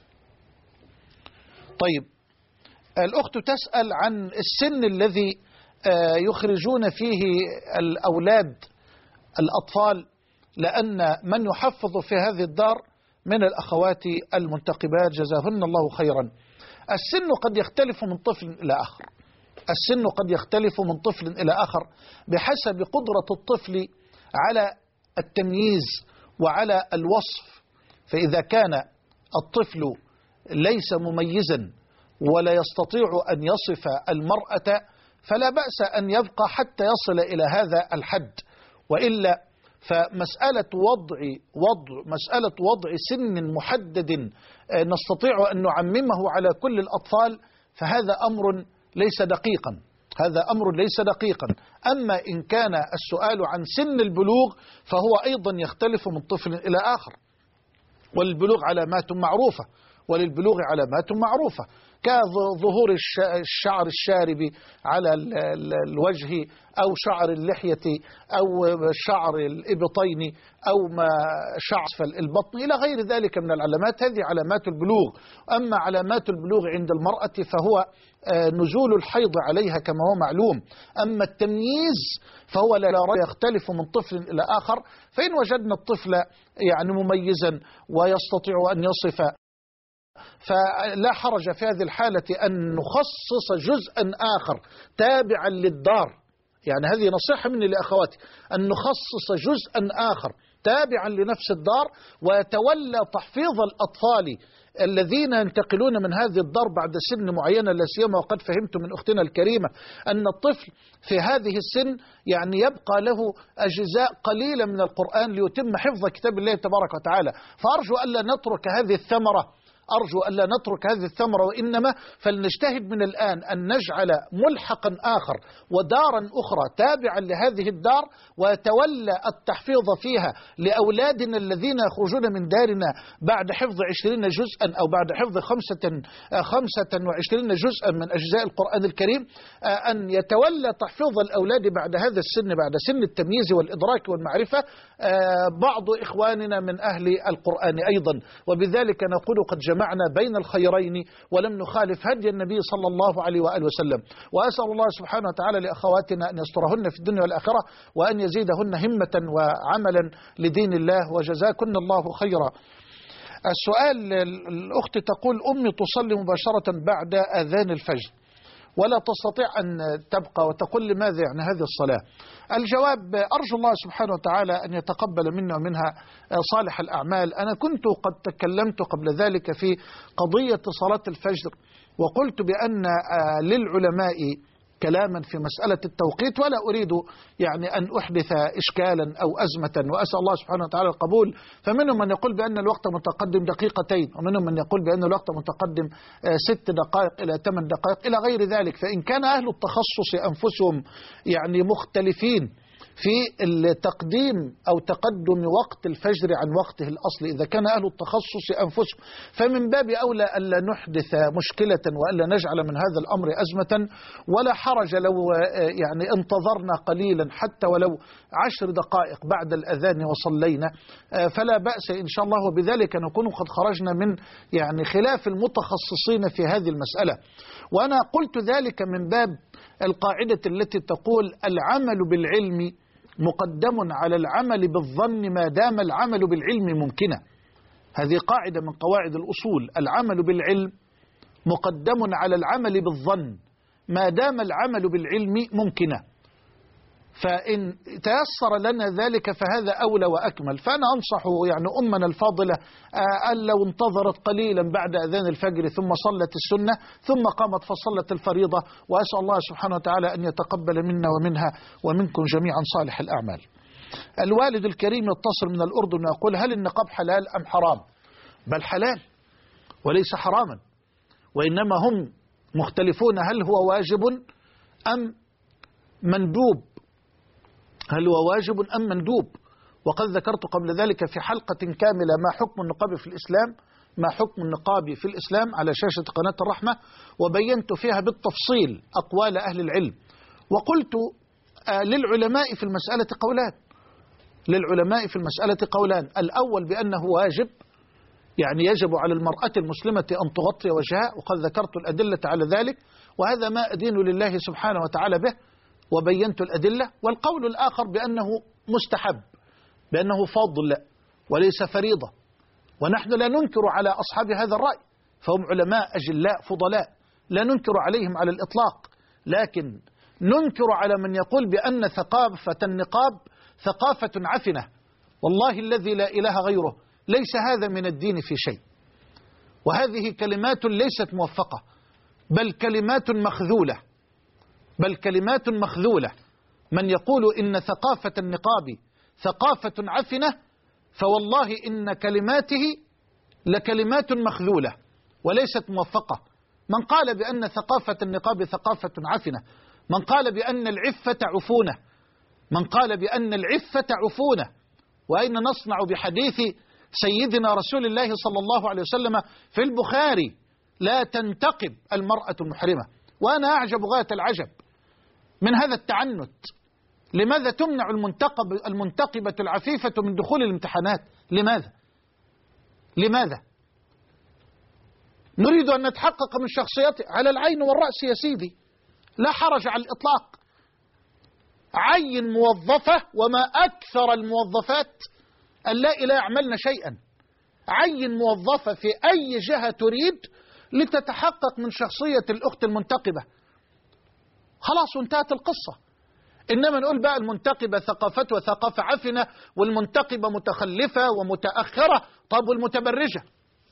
طيب، الأخت تسأل عن السن الذي يخرجون فيه الأولاد الأطفال، لأن من يحفظ في هذه الدار من الأخوات المنتقبات جزاهن الله خيرا. السن قد يختلف من طفل إلى آخر، السن قد يختلف من طفل إلى آخر بحسب قدرة الطفل على التمييز وعلى الوصف. فإذا كان الطفل ليس مميزا ولا يستطيع أن يصف المرأة فلا بأس أن يبقى حتى يصل إلى هذا الحد، وإلا فمسألة وضع وضع مسألة وضع سن محدد نستطيع أن نعممه على كل الأطفال فهذا أمر ليس دقيقا، هذا أمر ليس دقيقا. أما إن كان السؤال عن سن البلوغ فهو أيضا يختلف من طفل إلى آخر، والبلوغ علامات معروفة، وللبلوغ علامات معروفة كظهور الشعر الشارب على الوجه، أو شعر اللحية، أو شعر الإبطين، أو ما شعر أسفل البطن، إلى غير ذلك من العلامات. هذه علامات البلوغ. أما علامات البلوغ عند المرأة فهو نزول الحيض عليها كما هو معلوم. أما التمييز فهو لا يختلف من طفل إلى آخر، فإن وجدنا الطفل يعني مميزا ويستطيع أن يصف فلا حرج في هذه الحالة أن نخصص جزءا آخر تابعا للدار. يعني هذه نصيحة مني لأخواتي، أن نخصص جزءا آخر تابعا لنفس الدار ويتولى تحفيظ الأطفال الذين ينتقلون من هذه الدار بعد سن معينة، لا سيما وقد فهمت من أختنا الكريمة أن الطفل في هذه السن يعني يبقى له أجزاء قليلة من القرآن ليتم حفظ كتاب الله تبارك وتعالى. فأرجو ألا نترك هذه الثمرة أرجو ألا نترك هذه الثمرة، وإنما فلنجتهد من الآن أن نجعل ملحقا آخر ودارا أخرى تابعا لهذه الدار، ويتولى التحفيظ فيها لأولادنا الذين يخرجون من دارنا بعد حفظ عشرين جزءا أو بعد حفظ خمسة, خمسة وعشرين جزءا من أجزاء القرآن الكريم، أن يتولى تحفيظ الأولاد بعد هذا السن، بعد سن التمييز والإدراك والمعرفة، بعض إخواننا من أهل القرآن أيضا. وبذلك نقول قد جمعنا بين الخيرين ولم نخالف هدي النبي صلى الله عليه وآله وسلم. وأسأل الله سبحانه وتعالى لأخواتنا أن يسترهن في الدنيا والآخرة، وأن يزيدهن همة وعملا لدين الله، وجزاكن الله خيرا. السؤال، الأخت تقول: أمي تصلي مباشرة بعد أذان الفجر ولا تستطيع أن تبقى، وتقول لماذا يعني هذه الصلاة؟ الجواب: أرجو الله سبحانه وتعالى أن يتقبل منا ومنها صالح الأعمال. أنا كنت قد تكلمت قبل ذلك في قضية صلاة الفجر، وقلت بأن للعلماء كلاما في مسألة التوقيت، ولا أريد يعني أن أحدث إشكالا أو أزمة، وأسأل الله سبحانه وتعالى القبول. فمنهم من يقول بأن الوقت متقدم دقيقتين، ومنهم من يقول بأن الوقت متقدم ست دقائق إلى ثمان دقائق إلى غير ذلك. فإن كان أهل التخصص أنفسهم يعني مختلفين في التقديم أو تقدم وقت الفجر عن وقته الأصلي إذا كان أهل التخصص أنفسهم، فمن باب أولى ألا نحدث مشكلة وألا نجعل من هذا الأمر أزمة. ولا حرج لو يعني انتظرنا قليلا حتى ولو عشر دقائق بعد الأذان وصلينا، فلا بأس إن شاء الله، وبذلك نكون قد خرجنا من يعني خلاف المتخصصين في هذه المسألة. وأنا قلت ذلك من باب القاعدة التي تقول العمل بالعلم مقدم على العمل بالظن ما دام العمل بالعلم ممكنا. هذه قاعدة من قواعد الأصول، العمل بالعلم مقدم على العمل بالظن ما دام العمل بالعلم ممكنا. فإن تيسر لنا ذلك فهذا أولى وأكمل. فأنا أنصح يعني أمنا الفاضلة أن لو انتظرت قليلا بعد أذان الفجر ثم صلت السنة ثم قامت فصلت الفريضة، وأسأل الله سبحانه وتعالى أن يتقبل منا ومنها ومنكم جميعا صالح الأعمال. الوالد الكريم يتصل من الأردن ويقول: هل النقاب حلال أم حرام؟ بل حلال وليس حراما، وإنما هم مختلفون هل هو واجب أم مندوب، هل هو واجب أم مندوب. وقد ذكرت قبل ذلك في حلقة كاملة ما حكم النقاب في الإسلام، ما حكم النقاب في الإسلام على شاشة قناة الرحمة، وبينت فيها بالتفصيل أقوال أهل العلم. وقلت آه للعلماء في المسألة قولان، للعلماء في المسألة قولان: الأول بأنه واجب، يعني يجب على المرأة المسلمة أن تغطي وجهها، وقد ذكرت الأدلة على ذلك، وهذا ما أدين لله سبحانه وتعالى به وبينت الأدلة. والقول الآخر بأنه مستحب، بأنه فضل وليس فريضة، ونحن لا ننكر على أصحاب هذا الرأي، فهم علماء أجلاء فضلاء لا ننكر عليهم على الإطلاق، لكن ننكر على من يقول بأن ثقافة النقاب ثقافة عفنة. والله الذي لا إله غيره ليس هذا من الدين في شيء، وهذه كلمات ليست موفقة، بل كلمات مخذولة، بل كلمات مخذولة. من يقول إن ثقافة النقاب ثقافة عفنة فوالله إن كلماته لكلمات مخذولة وليست موفقة. من قال بأن ثقافة النقاب ثقافة عفنة، من قال بأن العفة عفونة، من قال بأن العفة عفونة، وأين نصنع بحديث سيدنا رسول الله صلى الله عليه وسلم في البخاري: لا تنتقب المرأة المحرمة. وأنا أعجب غاية العجب من هذا التعنت. لماذا تمنع المنتقب المنتقبة العفيفة من دخول الامتحانات؟ لماذا؟ لماذا؟ نريد أن نتحقق من شخصيته على العين والرأس يا سيدي، لا حرج على الإطلاق. عين موظفة، وما أكثر الموظفات اللائي لا يعملن شيئا. عين موظفة في أي جهة تريد لتتحقق من شخصية الأخت المنتقبة، خلاص وانتهت القصة. إنما نقول بقى المنتقبة ثقافتها ثقافة عفنة، والمنتقبة متخلفة ومتأخرة. طب والمتبرجة؟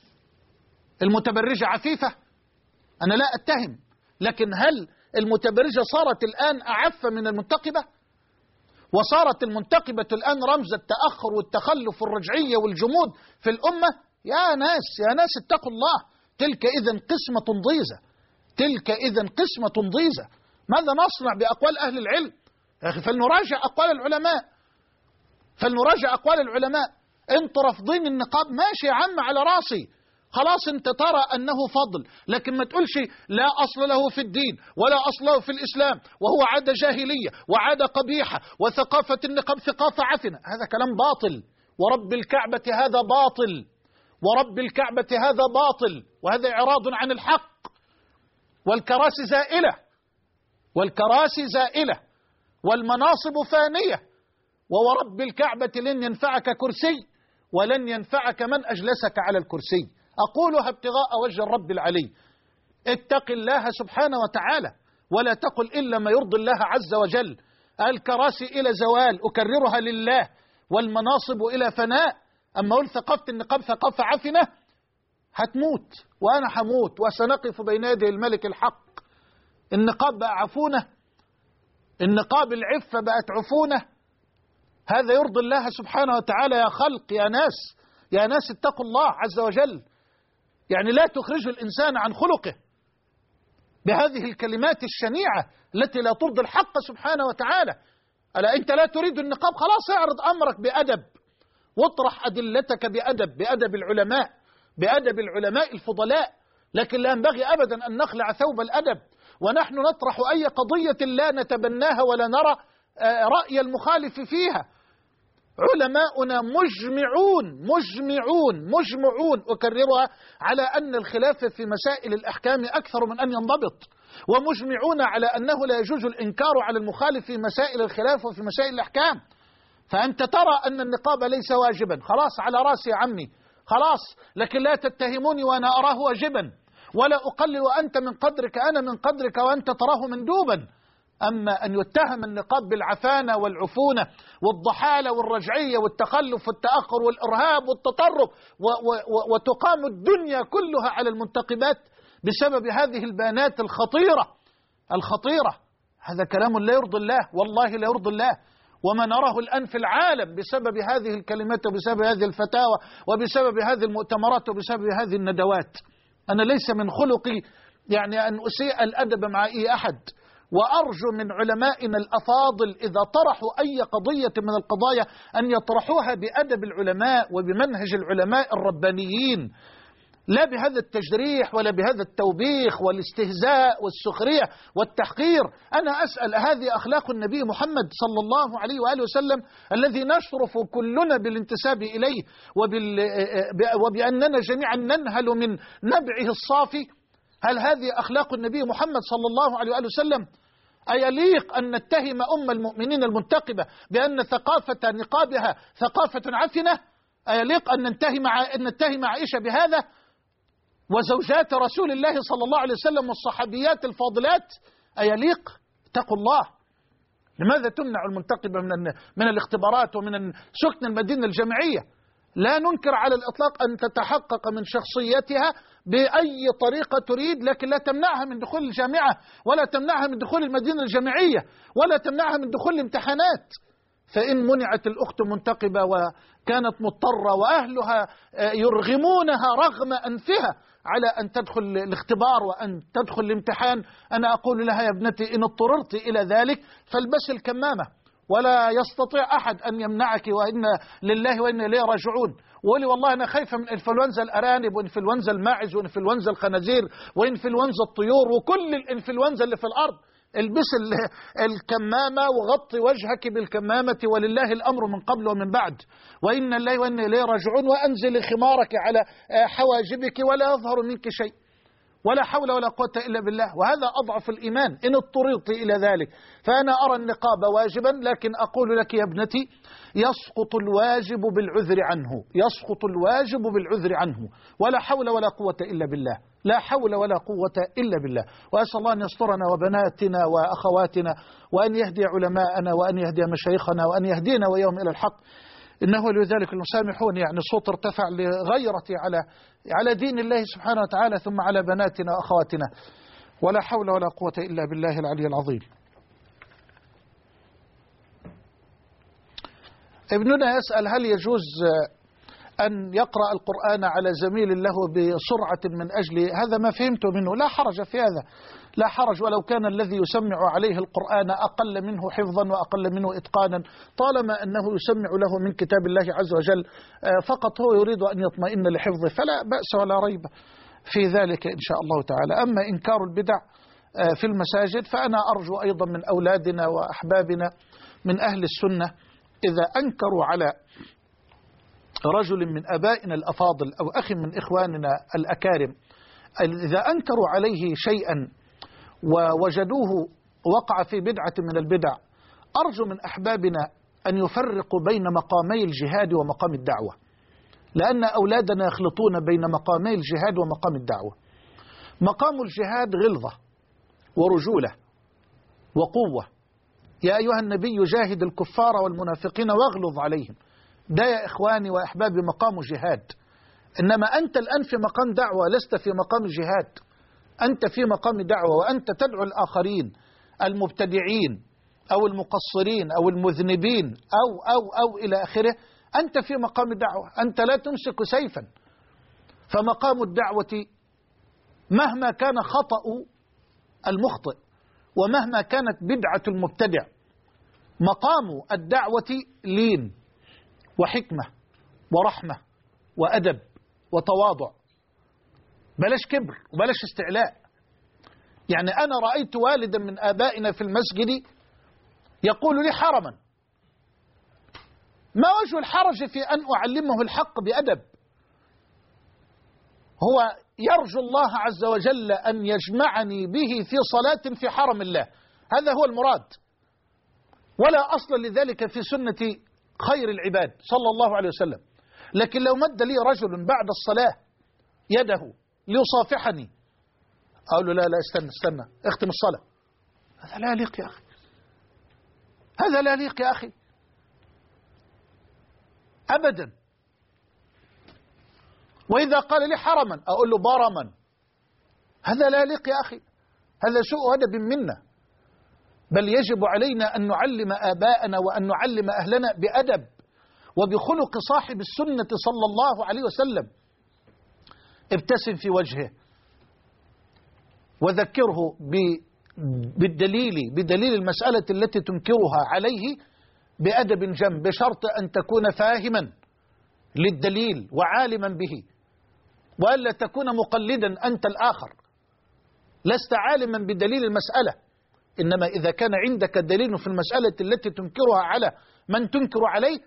المتبرجة عفيفة؟ أنا لا أتهم، لكن هل المتبرجة صارت الآن أعف من المنتقبة؟ وصارت المنتقبة الآن رمز التأخر والتخلف والرجعية والجمود في الأمة؟ يا ناس يا ناس اتقوا الله، تلك إذن قسمة ضيزة، تلك إذن قسمة ضيزة. ماذا نصنع بأقوال أهل العلم؟ يا أخي فلنراجع أقوال العلماء، فلنراجع أقوال العلماء. أنت رافضين النقاب، ماشي يا عم على راسي، خلاص أنت ترى أنه فضل، لكن ما تقولش لا أصل له في الدين ولا أصل له في الإسلام، وهو عادة جاهلية وعادة قبيحة، وثقافة النقاب ثقافة عفنة. هذا كلام باطل، ورب الكعبة هذا باطل، ورب الكعبة هذا باطل، وهذا إعراض عن الحق. والكراسي زائلة، والكراسي زائلة، والمناصب فانية، وورب الكعبة لن ينفعك كرسي ولن ينفعك من أجلسك على الكرسي. أقولها ابتغاء وجه الرب العلي. اتق الله سبحانه وتعالى، ولا تقل إلا ما يرضي الله عز وجل. الكراسي إلى زوال أكررها لله، والمناصب إلى فناء. أما أقول ثقافة النقاب ثقافة عفنة، هتموت وأنا حموت وسنقف بين يدي الملك الحق. النقاب بقى عفونة، النقاب العفة بقت عفونة. هذا يرضي الله سبحانه وتعالى يا خلق؟ يا ناس يا ناس اتقوا الله عز وجل. يعني لا تخرجوا الإنسان عن خلقه بهذه الكلمات الشنيعة التي لا ترضي الحق سبحانه وتعالى. ألا أنت لا تريد النقاب؟ خلاص اعرض أمرك بأدب، واطرح أدلتك بأدب، بأدب العلماء، بأدب العلماء الفضلاء. لكن لا ينبغي أبدا أن نخلع ثوب الأدب ونحن نطرح أي قضية لا نتبناها ولا نرى رأي المخالف فيها. علماؤنا مجمعون مجمعون مجمعون أكررها على أن الخلاف في مسائل الأحكام أكثر من أن ينضبط، ومجمعون على أنه لا يجوز الإنكار على المخالف في مسائل الخلاف وفي مسائل الأحكام. فأنت ترى أن النقاب ليس واجبا، خلاص على راسي يا عمي، خلاص، لكن لا تتهموني وأنا أراه واجبا، ولا أقلل وأنت من قدرك أنا من قدرك وأنت تراه مندوبا. أما أن يتهم النقاب بالعفانة والعفونة والضحالة والرجعية والتخلف والتأخر والإرهاب والتطرف وتقام الدنيا كلها على المنتقبات بسبب هذه البيانات الخطيرة الخطيرة، هذا كلام لا يرضي الله، والله لا يرضي الله. وما نراه الآن في العالم بسبب هذه الكلمات وبسبب هذه الفتاوى وبسبب هذه المؤتمرات وبسبب هذه الندوات. أنا ليس من خلقي يعني أن أسيء الأدب مع أي أحد، وأرجو من علمائنا الأفاضل إذا طرحوا أي قضية من القضايا أن يطرحوها بأدب العلماء وبمنهج العلماء الربانيين، لا بهذا التجريح ولا بهذا التوبيخ والاستهزاء والسخرية والتحقير. أنا أسأل، هذه أخلاق النبي محمد صلى الله عليه وآله وسلم الذي نشرف كلنا بالانتساب إليه وبال... وبأننا جميعا ننهل من نبعه الصافي؟ هل هذه أخلاق النبي محمد صلى الله عليه وآله وسلم؟ أيليق أن نتهم أم المؤمنين المنتقبة بأن ثقافة نقابها ثقافة عفنة؟ أيليق أن نتهم أن نتهم عائشة بهذا وزوجات رسول الله صلى الله عليه وسلم والصحابيات الفاضلات؟ أيليق؟ اتقوا الله. لماذا تمنع المنتقبة من من الاختبارات ومن سكن المدينة الجامعية؟ لا ننكر على الإطلاق أن تتحقق من شخصيتها بأي طريقة تريد، لكن لا تمنعها من دخول الجامعة، ولا تمنعها من دخول المدينة الجامعية، ولا تمنعها من دخول الامتحانات. فإن منعت الأخت منتقبة وكانت مضطرة وأهلها يرغمونها رغم أنفها على أن تدخل الاختبار وأن تدخل الامتحان، أنا أقول لها يا ابنتي إن اضطررت إلى ذلك فالبس الكمامة، ولا يستطيع أحد أن يمنعك، وإن لله وإنا إليه راجعون. وقولي والله أنا خايفة من إنفلونزا الأرانب وإنفلونزا الماعز وإنفلونزا الخنازير وإنفلونزا الطيور وكل الإنفلونزا اللي في الأرض. البس الكمامة وغطي وجهك بالكمامة، ولله الأمر من قبل ومن بعد، وإن الله وإنا إليه راجعون. وأنزل خمارك على حواجبك ولا يظهر منك شيء، ولا حول ولا قوة إلا بالله. وهذا أضعف الإيمان إن اضطررت إلى ذلك. فأنا أرى النقاب واجبا، لكن أقول لك يا ابنتي يسقط الواجب بالعذر عنه، يسقط الواجب بالعذر عنه، ولا حول ولا قوة إلا بالله، لا حول ولا قوة إلا بالله. وأسأل الله أن يسترنا وبناتنا وأخواتنا، وأن يهدي علماءنا، وأن يهدي مشايخنا، وأن يهدينا ويوم إلى الحق، إنه لذلك المسامحون. يعني الصوت ارتفع لغيرتي على على دين الله سبحانه وتعالى، ثم على بناتنا وأخواتنا، ولا حول ولا قوة إلا بالله العلي العظيم. ابننا يسأل هل يجوز أن يقرأ القرآن على زميل له بسرعة من أجل هذا؟ ما فهمته منه لا حرج في هذا، لا حرج، ولو كان الذي يسمع عليه القرآن أقل منه حفظا وأقل منه إتقانا، طالما أنه يسمع له من كتاب الله عز وجل فقط هو يريد أن يطمئن لحفظه، فلا بأس ولا ريب في ذلك إن شاء الله تعالى. أما إنكار البدع في المساجد فأنا أرجو أيضا من أولادنا وأحبابنا من أهل السنة إذا أنكروا على رجل من أبائنا الأفاضل أو أخ من إخواننا الأكارم، إذا أنكروا عليه شيئا ووجدوه وقع في بدعة من البدع، أرجو من أحبابنا أن يفرقوا بين مقامي الجهاد ومقام الدعوة، لأن أولادنا يخلطون بين مقامي الجهاد ومقام الدعوة. مقام الجهاد غلظة ورجولة وقوة، يا أيها النبي جاهد الكفار والمنافقين واغلظ عليهم، ده يا إخواني وأحبابي مقام جهاد. إنما أنت الآن في مقام دعوة، لست في مقام جهاد، أنت في مقام دعوة، وأنت تدعو الآخرين المبتدعين أو المقصرين أو المذنبين أو أو أو إلى آخره، أنت في مقام دعوة، أنت لا تمسك سيفا. فمقام الدعوة مهما كان خطأ المخطئ ومهما كانت بدعة المبتدع مقام الدعوة لين وحكمة ورحمة وأدب وتواضع، بلاش كبر وبلاش استعلاء. يعني أنا رأيت والدا من آبائنا في المسجد يقول لي حرما، ما وجه الحرج في أن أعلمه الحق بأدب؟ هو يرجو الله عز وجل أن يجمعني به في صلاة في حرم الله، هذا هو المراد، ولا أصل لذلك في سنة خير العباد صلى الله عليه وسلم. لكن لو مد لي رجل بعد الصلاة يده ليصافحني أقول له لا لا استنى استنى اختم الصلاة، هذا لا يليق يا أخي، هذا لا يليق يا أخي أبدا. وإذا قال لي حرما أقول له برما، هذا لا يليق يا أخي، هذا سوء أدب منا. بل يجب علينا أن نعلم آباءنا وأن نعلم أهلنا بأدب وبخلق صاحب السنة صلى الله عليه وسلم. ابتسم في وجهه وذكره بالدليل بدليل المسألة التي تنكرها عليه بأدب جم، بشرط أن تكون فاهما للدليل وعالما به، وألا تكون مقلدا أنت الآخر، لست عالما بدليل المسألة. إنما إذا كان عندك دليل في المسألة التي تنكرها على من تنكر عليه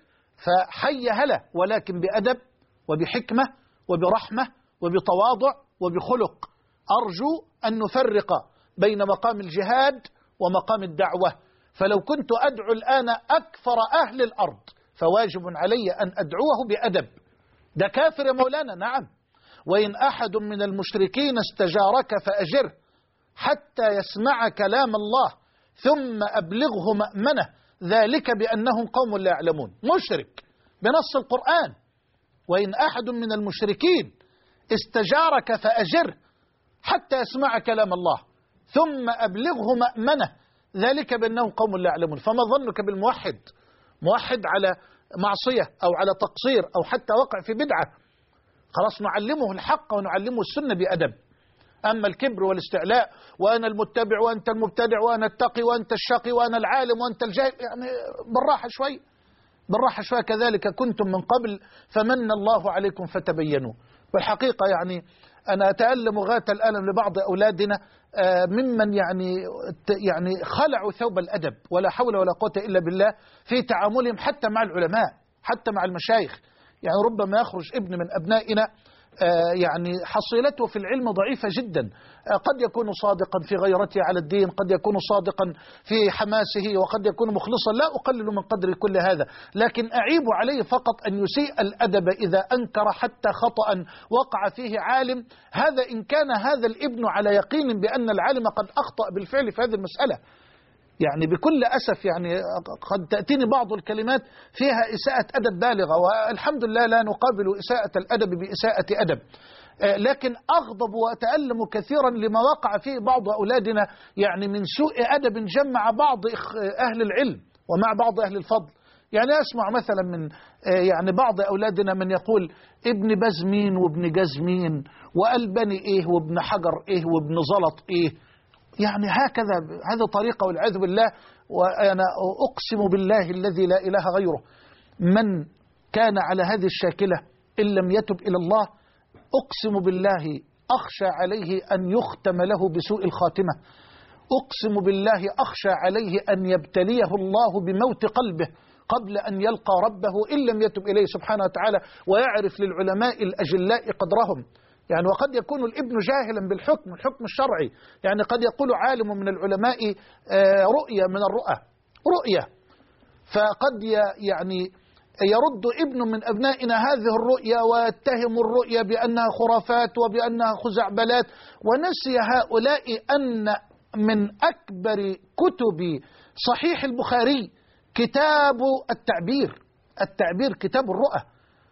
فحي هلا، ولكن بأدب وبحكمة وبرحمة وبتواضع وبخلق. أرجو أن نفرق بين مقام الجهاد ومقام الدعوة. فلو كنت أدعو الآن أكثر أهل الأرض فواجب علي أن أدعوه بأدب. ده كافر يا مولانا، نعم. وإن أحد من المشركين استجارك فأجره حتى يسمع كلام الله ثم أبلغه مأمنه ذلك بأنهم قوم لا يعلمون. مشرك بنص القرآن. وإن أحد من المشركين استجارك فأجره حتى يسمع كلام الله ثم أبلغه مأمنه ذلك بأنهم قوم لا يعلمون. فما ظنك بالموحد؟ موحد على معصية أو على تقصير أو حتى وقع في بدعة، خلاص نعلمه الحق ونعلمه السنة بأدب. أما الكبر والاستعلاء وأنا المتبع وأنت المبتدع وأنا التقي وأنت الشقي وأنا العالم وأنت الجاهل، يعني بالراحة شوي بالراحة شوي. كذلك كنتم من قبل فمن الله عليكم فتبينوا. والحقيقة يعني أنا أتألم غاية الألم لبعض أولادنا ممن يعني يعني خلعوا ثوب الأدب ولا حول ولا قوة إلا بالله في تعاملهم حتى مع العلماء حتى مع المشايخ. يعني ربما يخرج ابن من أبنائنا يعني حصيلته في العلم ضعيفة جدا، قد يكون صادقا في غيرته على الدين، قد يكون صادقا في حماسه، وقد يكون مخلصا، لا أقلل من قدر كل هذا، لكن أعيب عليه فقط أن يسيء الأدب إذا أنكر حتى خطأ وقع فيه عالم. هذا إن كان هذا الابن على يقين بأن العالم قد أخطأ بالفعل في هذه المسألة. يعني بكل أسف يعني قد تأتيني بعض الكلمات فيها إساءة أدب بالغة، والحمد لله لا نقابل إساءة الأدب بإساءة أدب، لكن أغضب وأتألم كثيرا لما وقع فيه بعض أولادنا يعني من سوء أدب جم مع بعض أهل العلم ومع بعض أهل الفضل. يعني أسمع مثلا من يعني بعض أولادنا من يقول ابن بزمين وابن جزمين وألبني إيه وابن حجر إيه وابن زلط إيه. يعني هكذا هذا طريقة والعياذ بالله. وأنا أقسم بالله الذي لا إله غيره من كان على هذه الشاكلة إن لم يتب إلى الله أقسم بالله أخشى عليه أن يختم له بسوء الخاتمة. أقسم بالله أخشى عليه أن يبتليه الله بموت قلبه قبل أن يلقى ربه إن لم يتب إليه سبحانه وتعالى ويعرف للعلماء الأجلاء قدرهم. يعني وقد يكون الابن جاهلا بالحكم الحكم الشرعي، يعني قد يقول عالم من العلماء رؤية من الرؤى رؤية، فقد يعني يرد ابن من أبنائنا هذه الرؤية ويتهم الرؤية بأنها خرافات وبأنها خزعبلات، ونسي هؤلاء أن من أكبر كتب صحيح البخاري كتاب التعبير. التعبير كتاب الرؤى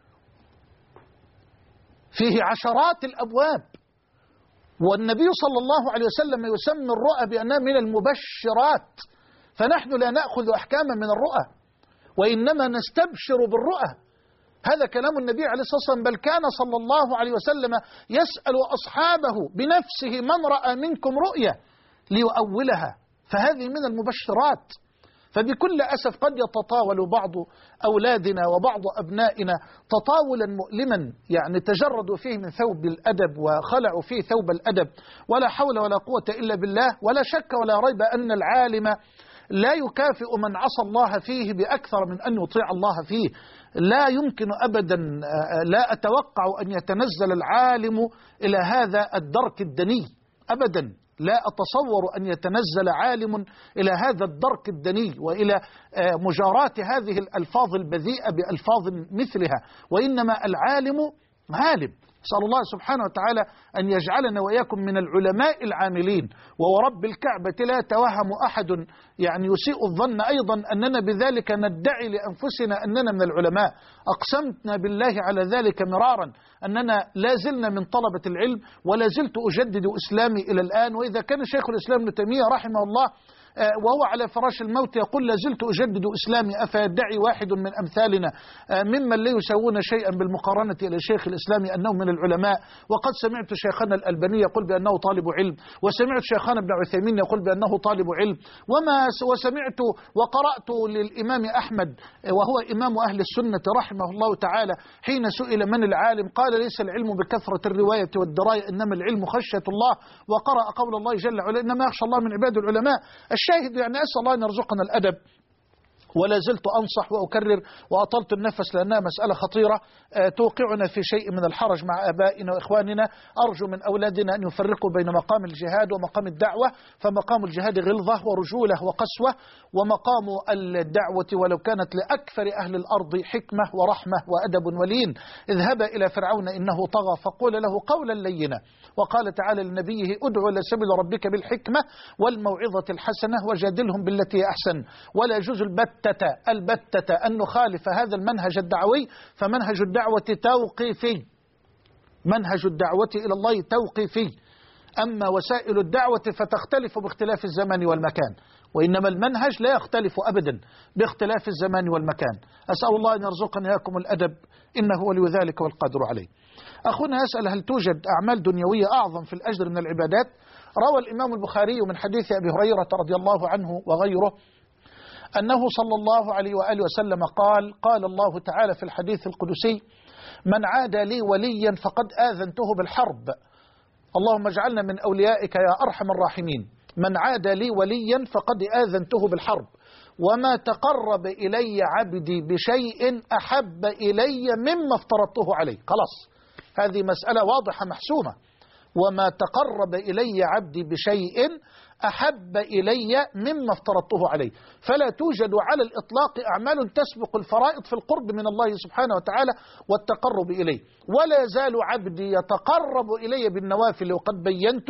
فيه عشرات الأبواب، والنبي صلى الله عليه وسلم يسمي الرؤى بأنها من المبشرات، فنحن لا نأخذ أحكاما من الرؤى وإنما نستبشر بالرؤى. هذا كلام النبي عليه الصلاة والسلام، بل كان صلى الله عليه وسلم يسأل أصحابه بنفسه من رأى منكم رؤيا ليؤولها، فهذه من المبشرات. فبكل أسف قد يتطاول بعض أولادنا وبعض أبنائنا تطاولا مؤلما، يعني تجردوا فيه من ثوب الأدب وخلعوا فيه ثوب الأدب، ولا حول ولا قوة إلا بالله. ولا شك ولا ريب أن العالم لا يكافئ من عصى الله فيه بأكثر من أن يطيع الله فيه. لا يمكن أبدا، لا أتوقع أن يتنزل العالم إلى هذا الدرك الدني أبدا. لا أتصور أن يتنزل عالم إلى هذا الدرك الدني وإلى مجاراة هذه الألفاظ البذيئة بألفاظ مثلها، وإنما العالم عالم. أسأل الله سبحانه وتعالى أن يجعلنا وإياكم من العلماء العاملين. وورب الكعبة لا يتوهم أحد يعني يسيء الظن أيضا أننا بذلك ندعي لأنفسنا أننا من العلماء. أقسمتنا بالله على ذلك مرارا أننا لا زلنا من طلبة العلم، ولا زلت أجدد إسلامي إلى الآن. وإذا كان شيخ الإسلام ابن تيمية رحمه الله وهو على فراش الموت يقول لا زلت أجدد إسلامي، أفيدعي واحد من أمثالنا ممن لا يسوون شيئا بالمقارنة إلى شيخ الإسلام أنه من العلماء؟ وقد سمعت شيخنا الألباني يقول بأنه طالب علم، وسمعت شيخنا ابن عثيمين يقول بأنه طالب علم، وما وسمعت وقرأت للإمام أحمد وهو إمام أهل السنة رحمه الله تعالى حين سئل من العالم قال ليس العلم بكثرة الرواية والدراية إنما العلم خشية الله، وقرأ قول الله جل وعلا إنما يخشى الله من عباد العلماء. الشاهد يعني أسأل الله أن يرزقنا الأدب. ولا زلت أنصح وأكرر وأطلت النفس لأنها مسألة خطيرة توقعنا في شيء من الحرج مع أبائنا وإخواننا. أرجو من أولادنا أن يفرقوا بين مقام الجهاد ومقام الدعوة، فمقام الجهاد غلظة ورجولة وقسوة، ومقام الدعوة ولو كانت لأكثر أهل الأرض حكمة ورحمة وأدب ولين. اذهب إلى فرعون إنه طغى فقول له قولا لينا. وقال تعالى لنبيه ادعو إلى سبيل ربك بالحكمة والموعظة الحسنة وجادلهم بالتي هي أحسن. ولا يجوز البتة البتة أن نخالف هذا المنهج الدعوي، فمنهج الدعوة توقيفي، منهج الدعوة إلى الله توقيفي. أما وسائل الدعوة فتختلف باختلاف الزمان والمكان، وإنما المنهج لا يختلف أبدا باختلاف الزمان والمكان. أسأل الله أن يرزقنا إياكم الأدب إنه ولي ذلك والقادر عليه. أخونا يسأل هل توجد أعمال دنيوية أعظم في الأجر من العبادات؟ روى الإمام البخاري من حديث أبي هريرة رضي الله عنه وغيره أنه صلى الله عليه وآله وسلم قال قال الله تعالى في الحديث القدسي من عاد لي وليا فقد آذنته بالحرب. اللهم اجعلنا من أوليائك يا أرحم الراحمين. من عاد لي وليا فقد آذنته بالحرب، وما تقرب إلي عبدي بشيء أحب إلي مما افترضته عليه. خلاص هذه مسألة واضحة محسومة. وما تقرب إلي عبدي بشيء أحب إلي مما افترضته عليه. فلا توجد على الإطلاق أعمال تسبق الفرائض في القرب من الله سبحانه وتعالى والتقرب إليه. ولا يزال عبدي يتقرب إلي بالنوافل، وقد بينت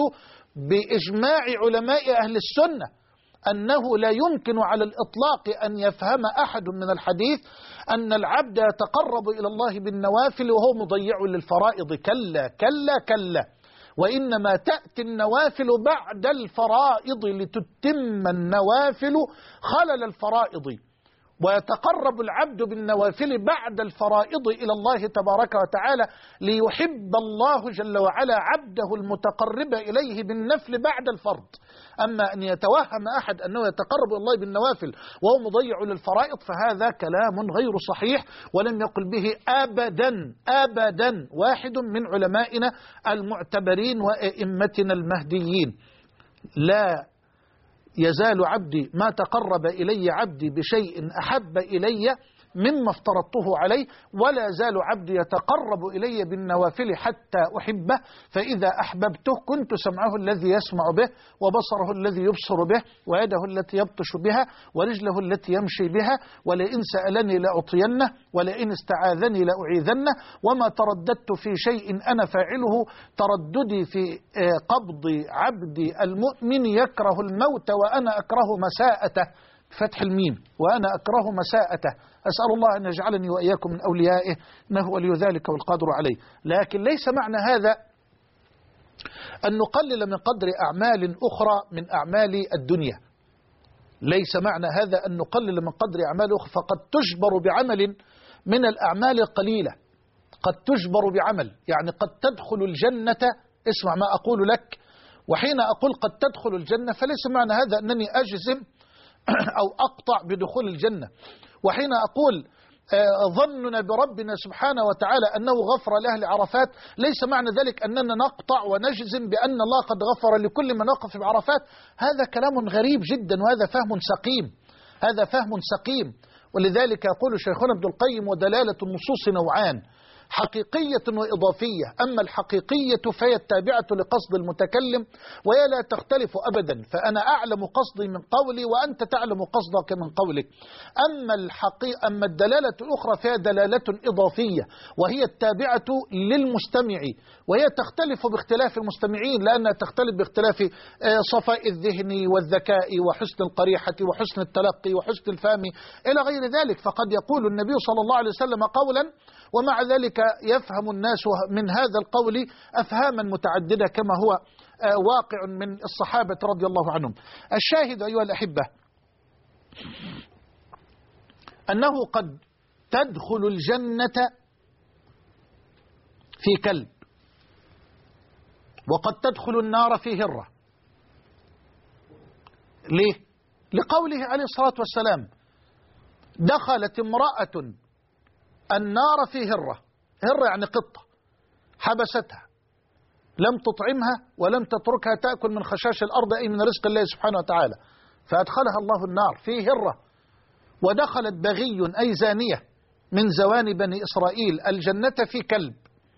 بإجماع علماء أهل السنة أنه لا يمكن على الإطلاق أن يفهم أحد من الحديث أن العبد يتقرب إلى الله بالنوافل وهو مضيع للفرائض. كلا كلا كلا، وإنما تأتي النوافل بعد الفرائض لتتم النوافل خلل الفرائض، ويتقرب العبد بالنوافل بعد الفرائض إلى الله تبارك وتعالى ليحب الله جل وعلا عبده المتقرب إليه بالنفل بعد الفرض. أما أن يتوهم أحد أنه يتقرب إلى الله بالنوافل وهو مضيع للفرائض فهذا كلام غير صحيح، ولم يقل به أبدا أبدا واحد من علمائنا المعتبرين وأئمتنا المهديين. لا يزال عبدي ما تقرب إلي عبدي بشيء أحب إلي مما افترضته عليه، ولا يزال عبدي يتقرب إلي بالنوافل حتى أحبه، فإذا أحببته كنت سمعه الذي يسمع به، وبصره الذي يبصر به، ويده التي يبطش بها، ورجله التي يمشي بها، ولئن سألني لأعطينه، ولئن استعاذني لأعيذنه. وما ترددت في شيء أنا فاعله ترددي في قبض عبدي المؤمن يكره الموت وأنا أكره مساءته، فتح الميم، وأنا أكره مساءته. أسأل الله أن يجعلني وإياكم من أوليائه إنه ولي ذلك والقادر عليه. لكن ليس معنى هذا أن نقلل من قدر أعمال أخرى من أعمال الدنيا. ليس معنى هذا أن نقلل من قدر أعمال أخرى، فقد تجبر بعمل من الأعمال القليلة، قد تجبر بعمل، يعني قد تدخل الجنة. اسمع ما أقول لك، وحين أقول قد تدخل الجنة فليس معنى هذا أنني أجزم أو أقطع بدخول الجنة. وحين أقول ظننا بربنا سبحانه وتعالى أنه غفر لأهل عرفات، ليس معنى ذلك أننا نقطع ونجزم بأن الله قد غفر لكل من وقف بعرفات. هذا كلام غريب جدا، وهذا فهم سقيم، هذا فهم سقيم. ولذلك يقول شيخنا ابن القيم: ودلالة النصوص نوعان، حقيقية وإضافية. أما الحقيقية فهي التابعة لقصد المتكلم وهي لا تختلف أبدا، فأنا أعلم قصدي من قولي وأنت تعلم قصدك من قولك. أما الحقيقة أما الدلالة الأخرى فهي دلالة إضافية وهي التابعة للمستمع، وهي تختلف باختلاف المستمعين، لأنها تختلف باختلاف صفاء الذهن والذكاء وحسن القريحة وحسن التلقي وحسن الفهم إلى غير ذلك. فقد يقول النبي صلى الله عليه وسلم قولا ومع ذلك يفهم الناس من هذا القول أفهاما متعددة كما هو واقع من الصحابة رضي الله عنهم. الشاهد أيها الأحبة أنه قد تدخل الجنة في كلب، وقد تدخل النار في هرة. ليه؟ لقوله عليه الصلاة والسلام: دخلت امرأة النار في هرة. هرة يعني قطة، حبستها، لم تطعمها ولم تتركها تأكل من خشاش الأرض، أي من رزق الله سبحانه وتعالى، فأدخلها الله النار في هرة. ودخلت بغي أي زانية من زوان بني إسرائيل الجنة في كلب.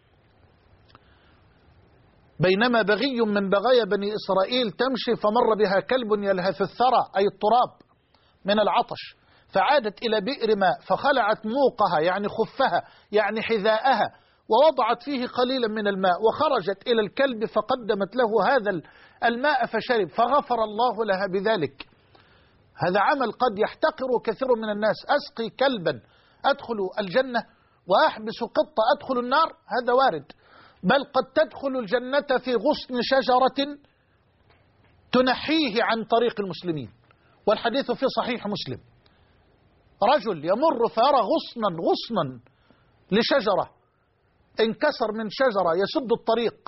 بينما بغي من بغايا بني إسرائيل تمشي فمر بها كلب يلهث الثرى أي التراب من العطش، فعادت إلى بئر ماء فخلعت موقها يعني خفها يعني حذاءها ووضعت فيه قليلا من الماء، وخرجت إلى الكلب فقدمت له هذا الماء فشرب، فغفر الله لها بذلك. هذا عمل قد يحتقر كثير من الناس. أسقي كلبا أدخل الجنة وأحبس قطة أدخل النار، هذا وارد. بل قد تدخل الجنة في غصن شجرة تنحيه عن طريق المسلمين، والحديث في صحيح مسلم. رجل يمر فيرى غصنا غصنا لشجرة انكسر من شجرة يسد الطريق،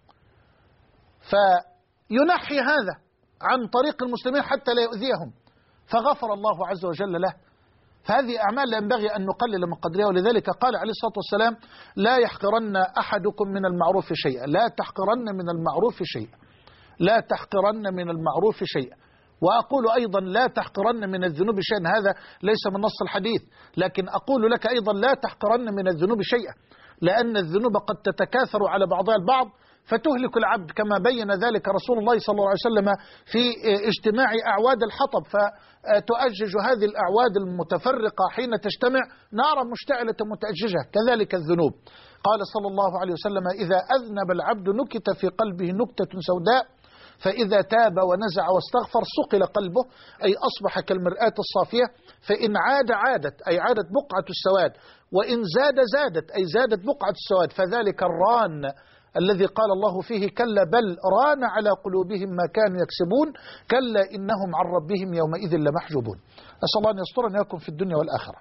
فينحي هذا عن طريق المسلمين حتى لا يؤذيهم، فغفر الله عز وجل له. فهذه أعمال لا ينبغي أن نقلل من قدرها، ولذلك قال عليه الصلاة والسلام: لا يحقرن أحدكم من المعروف شيئا. لا تحقرن من المعروف شيئا، لا تحقرن من المعروف شيئا. وأقول أيضا: لا تحقرن من الذنوب شيئا. هذا ليس من نص الحديث، لكن أقول لك أيضا: لا تحقرن من الذنوب شيئا، لأن الذنوب قد تتكاثر على بعضها البعض فتهلك العبد، كما بين ذلك رسول الله صلى الله عليه وسلم في اجتماع أعواد الحطب، فتؤجج هذه الأعواد المتفرقة حين تجتمع نارا مشتعلة متأججة. كذلك الذنوب. قال صلى الله عليه وسلم: إذا أذنب العبد نكت في قلبه نكتة سوداء، فإذا تاب ونزع واستغفر صقل قلبه، أي أصبح كالمرآة الصافية، فإن عاد عادت أي عادت بقعة السواد، وإن زاد زادت أي زادت بقعة السواد، فذلك الران الذي قال الله فيه: كلا بل ران على قلوبهم ما كانوا يكسبون كلا إنهم عن ربهم يومئذ لمحجوبون. أسأل الله أن يسترنا إياكم في الدنيا والآخرة.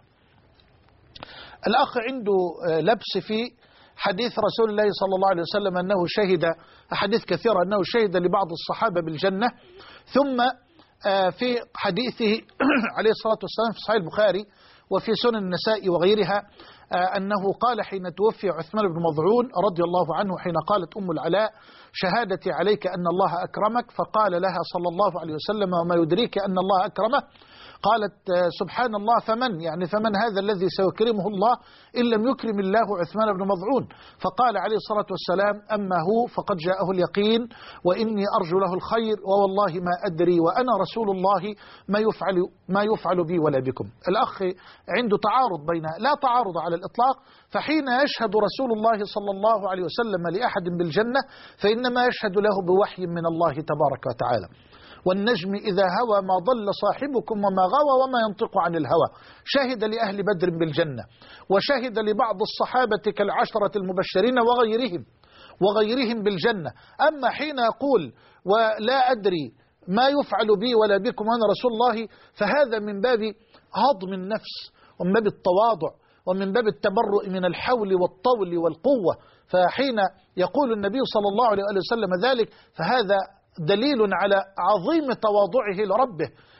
الأخ عنده لبس في حديث رسول الله صلى الله عليه وسلم أنه شهد، أحاديث كثيرة، أنه شهد لبعض الصحابة بالجنة. ثم في حديثه عليه الصلاة والسلام في صحيح البخاري وفي سنن النساء وغيرها أنه قال حين توفي عثمان بن مظعون رضي الله عنه، حين قالت أم العلاء: شهادتي عليك أن الله أكرمك، فقال لها صلى الله عليه وسلم: وما يدريك أن الله أكرمه؟ قالت: سبحان الله، فمن يعني فمن هذا الذي سيكرمه الله إن لم يكرم الله عثمان بن مظعون؟ فقال عليه الصلاة والسلام: أما هو فقد جاءه اليقين وإني أرجو له الخير ووالله ما أدري وأنا رسول الله ما يفعل ما يفعل بي ولا بكم. الأخ عنده تعارض بين لا تعارض على الإطلاق، فحين يشهد رسول الله صلى الله عليه وسلم لأحد بالجنة فإنما يشهد له بوحي من الله تبارك وتعالى. والنجم إذا هوى ما ضل صاحبكم وما غوى وما ينطق عن الهوى. شهد لأهل بدر بالجنة، وشهد لبعض الصحابة كالعشرة المبشرين وغيرهم وغيرهم بالجنة. أما حين يقول ولا أدري ما يفعل بي ولا بكم وأنا رسول الله، فهذا من باب هضم النفس ومن باب التواضع ومن باب التبرؤ من الحول والطول والقوة. فحين يقول النبي صلى الله عليه وسلم ذلك فهذا دليل على عظيم تواضعه لربه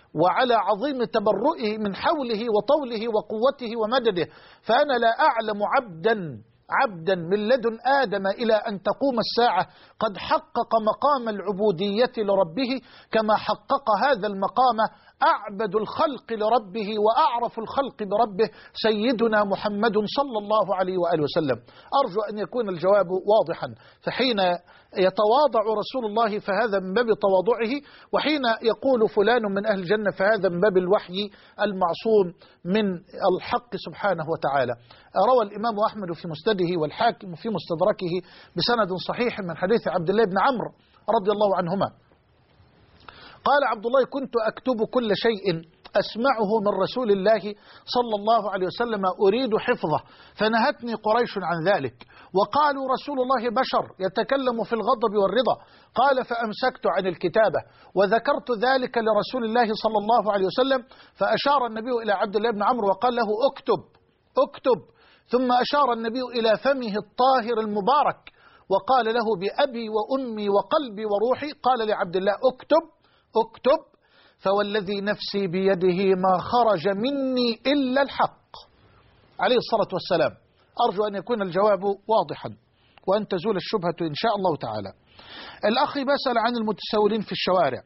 وعلى عظيم تبرؤه من حوله وطوله وقوته ومدده. فأنا لا أعلم عبدا عبدا من لدن آدم إلى أن تقوم الساعة قد حقق مقام العبودية لربه كما حقق هذا المقام أعبد الخلق لربه وأعرف الخلق بربه سيدنا محمد صلى الله عليه وآله وسلم. أرجو أن يكون الجواب واضحا. فحين يتواضع رسول الله فهذا من باب تواضعه، وحين يقول فلان من أهل الجنة فهذا من باب الوحي المعصوم من الحق سبحانه وتعالى. روى الإمام أحمد في مسنده والحاكم في مستدركه بسند صحيح من حديث عبد الله بن عمرو رضي الله عنهما قال عبد الله: كنت أكتب كل شيء أسمعه من رسول الله صلى الله عليه وسلم أريد حفظه، فنهتني قريش عن ذلك، وقالوا رسول الله بشر يتكلم في الغضب والرضا. قال: فأمسكت عن الكتابة، وذكرت ذلك لرسول الله صلى الله عليه وسلم، فأشار النبي إلى عبد الله بن عمرو وقال له: اكتب اكتب. ثم أشار النبي إلى فمه الطاهر المبارك وقال له: بأبي وأمي وقلبي وروحي. قال لعبد الله: اكتب اكتب، فوالذي نفسي بيده ما خرج مني إلا الحق، عليه الصلاة والسلام. أرجو أن يكون الجواب واضحا وأن تزول الشبهة إن شاء الله تعالى. الأخ بسأل عن المتسولين في الشوارع،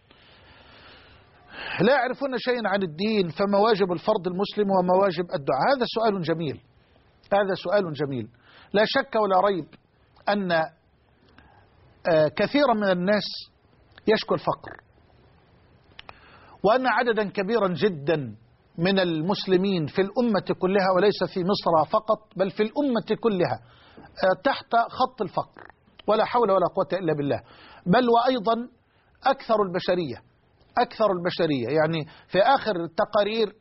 لا يعرفون شيئا عن الدين، فما واجب الفرد المسلم وما واجب الدعاء؟ هذا سؤال جميل، هذا سؤال جميل. لا شك ولا ريب أن كثيرا من الناس يشكو الفقر، وأن عددا كبيرا جدا من المسلمين في الأمة كلها وليس في مصر فقط بل في الأمة كلها تحت خط الفقر، ولا حول ولا قوة إلا بالله. بل وأيضا أكثر البشرية أكثر البشرية يعني في آخر التقارير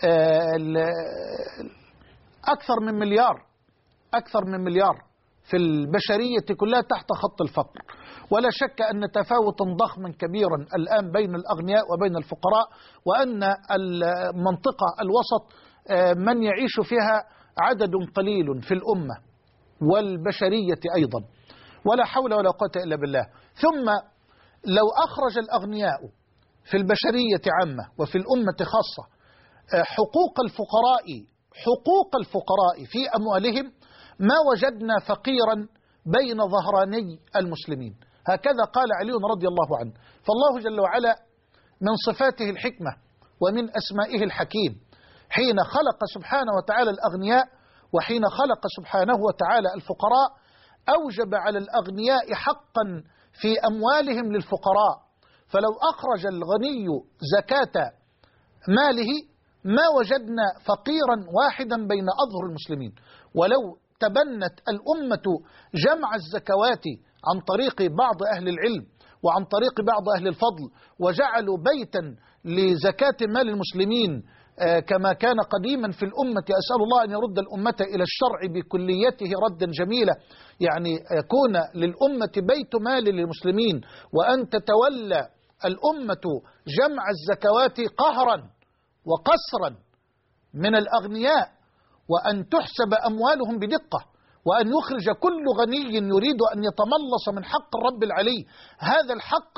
أكثر من مليار أكثر من مليار في البشرية كلها تحت خط الفقر. ولا شك أن تفاوتا ضخما كبيرا الآن بين الأغنياء وبين الفقراء، وأن المنطقة الوسط من يعيش فيها عدد قليل في الأمة والبشرية أيضا، ولا حول ولا قوة إلا بالله. ثم لو أخرج الأغنياء في البشرية عامة وفي الأمة خاصة حقوق الفقراء حقوق الفقراء في أموالهم ما وجدنا فقيرا بين ظهراني المسلمين. هكذا قال علي رضي الله عنه. فالله جل وعلا من صفاته الحكمة ومن أسمائه الحكيم، حين خلق سبحانه وتعالى الأغنياء وحين خلق سبحانه وتعالى الفقراء أوجب على الأغنياء حقا في أموالهم للفقراء. فلو أخرج الغني زكاة ماله ما وجدنا فقيرا واحدا بين أظهر المسلمين. ولو تبنت الأمة جمع الزكوات عن طريق بعض أهل العلم وعن طريق بعض أهل الفضل وجعلوا بيتا لزكاة مال المسلمين كما كان قديما في الأمة، أسأل الله أن يرد الأمة إلى الشرع بكليته ردا جميلا، يعني يكون للأمة بيت مال للمسلمين، وأن تتولى الأمة جمع الزكوات قهرا وقسرا من الأغنياء، وأن تحسب أموالهم بدقة، وأن يخرج كل غني يريد أن يتملص من حق الرب العلي هذا الحق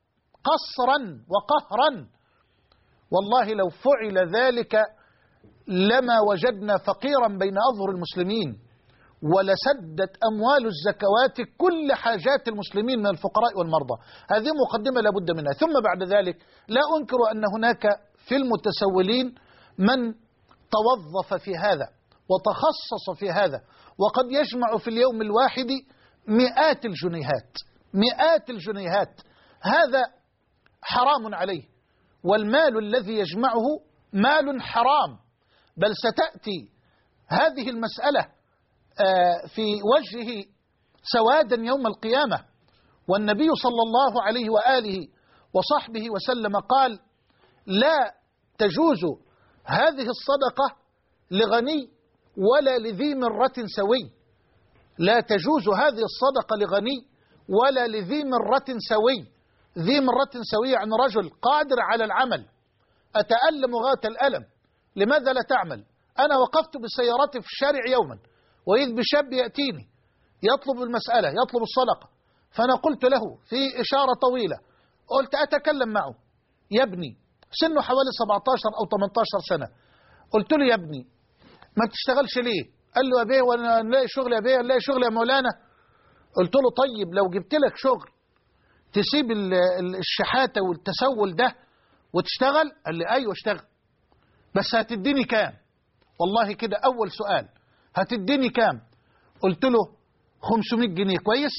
قسرا وقهرا. والله لو فعل ذلك لما وجدنا فقيرا بين أظهر المسلمين، ولسدت أموال الزكوات كل حاجات المسلمين من الفقراء والمرضى. هذه مقدمة لابد منها. ثم بعد ذلك لا أنكر أن هناك في المتسولين من توظف في هذا وتخصص في هذا، وقد يجمع في اليوم الواحد مئات الجنيهات مئات الجنيهات هذا حرام عليه، والمال الذي يجمعه مال حرام. بل ستأتي هذه المسألة في وجهه سوادا يوم القيامة. والنبي صلى الله عليه وآله وصحبه وسلم قال: لا تجوز هذه الصدقة لغني ولا لذي مرة سوي. لا تجوز هذه الصدقة لغني ولا لذي مرة سوي. ذي مرة سوي عن رجل قادر على العمل، أتألم غاية الألم، لماذا لا تعمل؟ أنا وقفت بالسيارات في الشارع يوما، وإذ بشاب يأتيني يطلب المسألة يطلب الصدقة، فأنا قلت له في إشارة طويلة، قلت أتكلم معه: يا ابني سنه حوالي سبعتاشر أو تمنتاشر سنة. قلت له يا ابني ما تشتغلش ليه؟ قال له يا بيه وانا نلاقي شغل يا بيه نلاقي شغل يا مولانا. قلت له طيب لو جبت لك شغل تسيب الشحاتة والتسول ده وتشتغل؟ قال لي ايوه اشتغل، بس هتديني كام؟ والله كده اول سؤال، هتديني كام؟ قلت له خمسمائة جنيه. كويس؟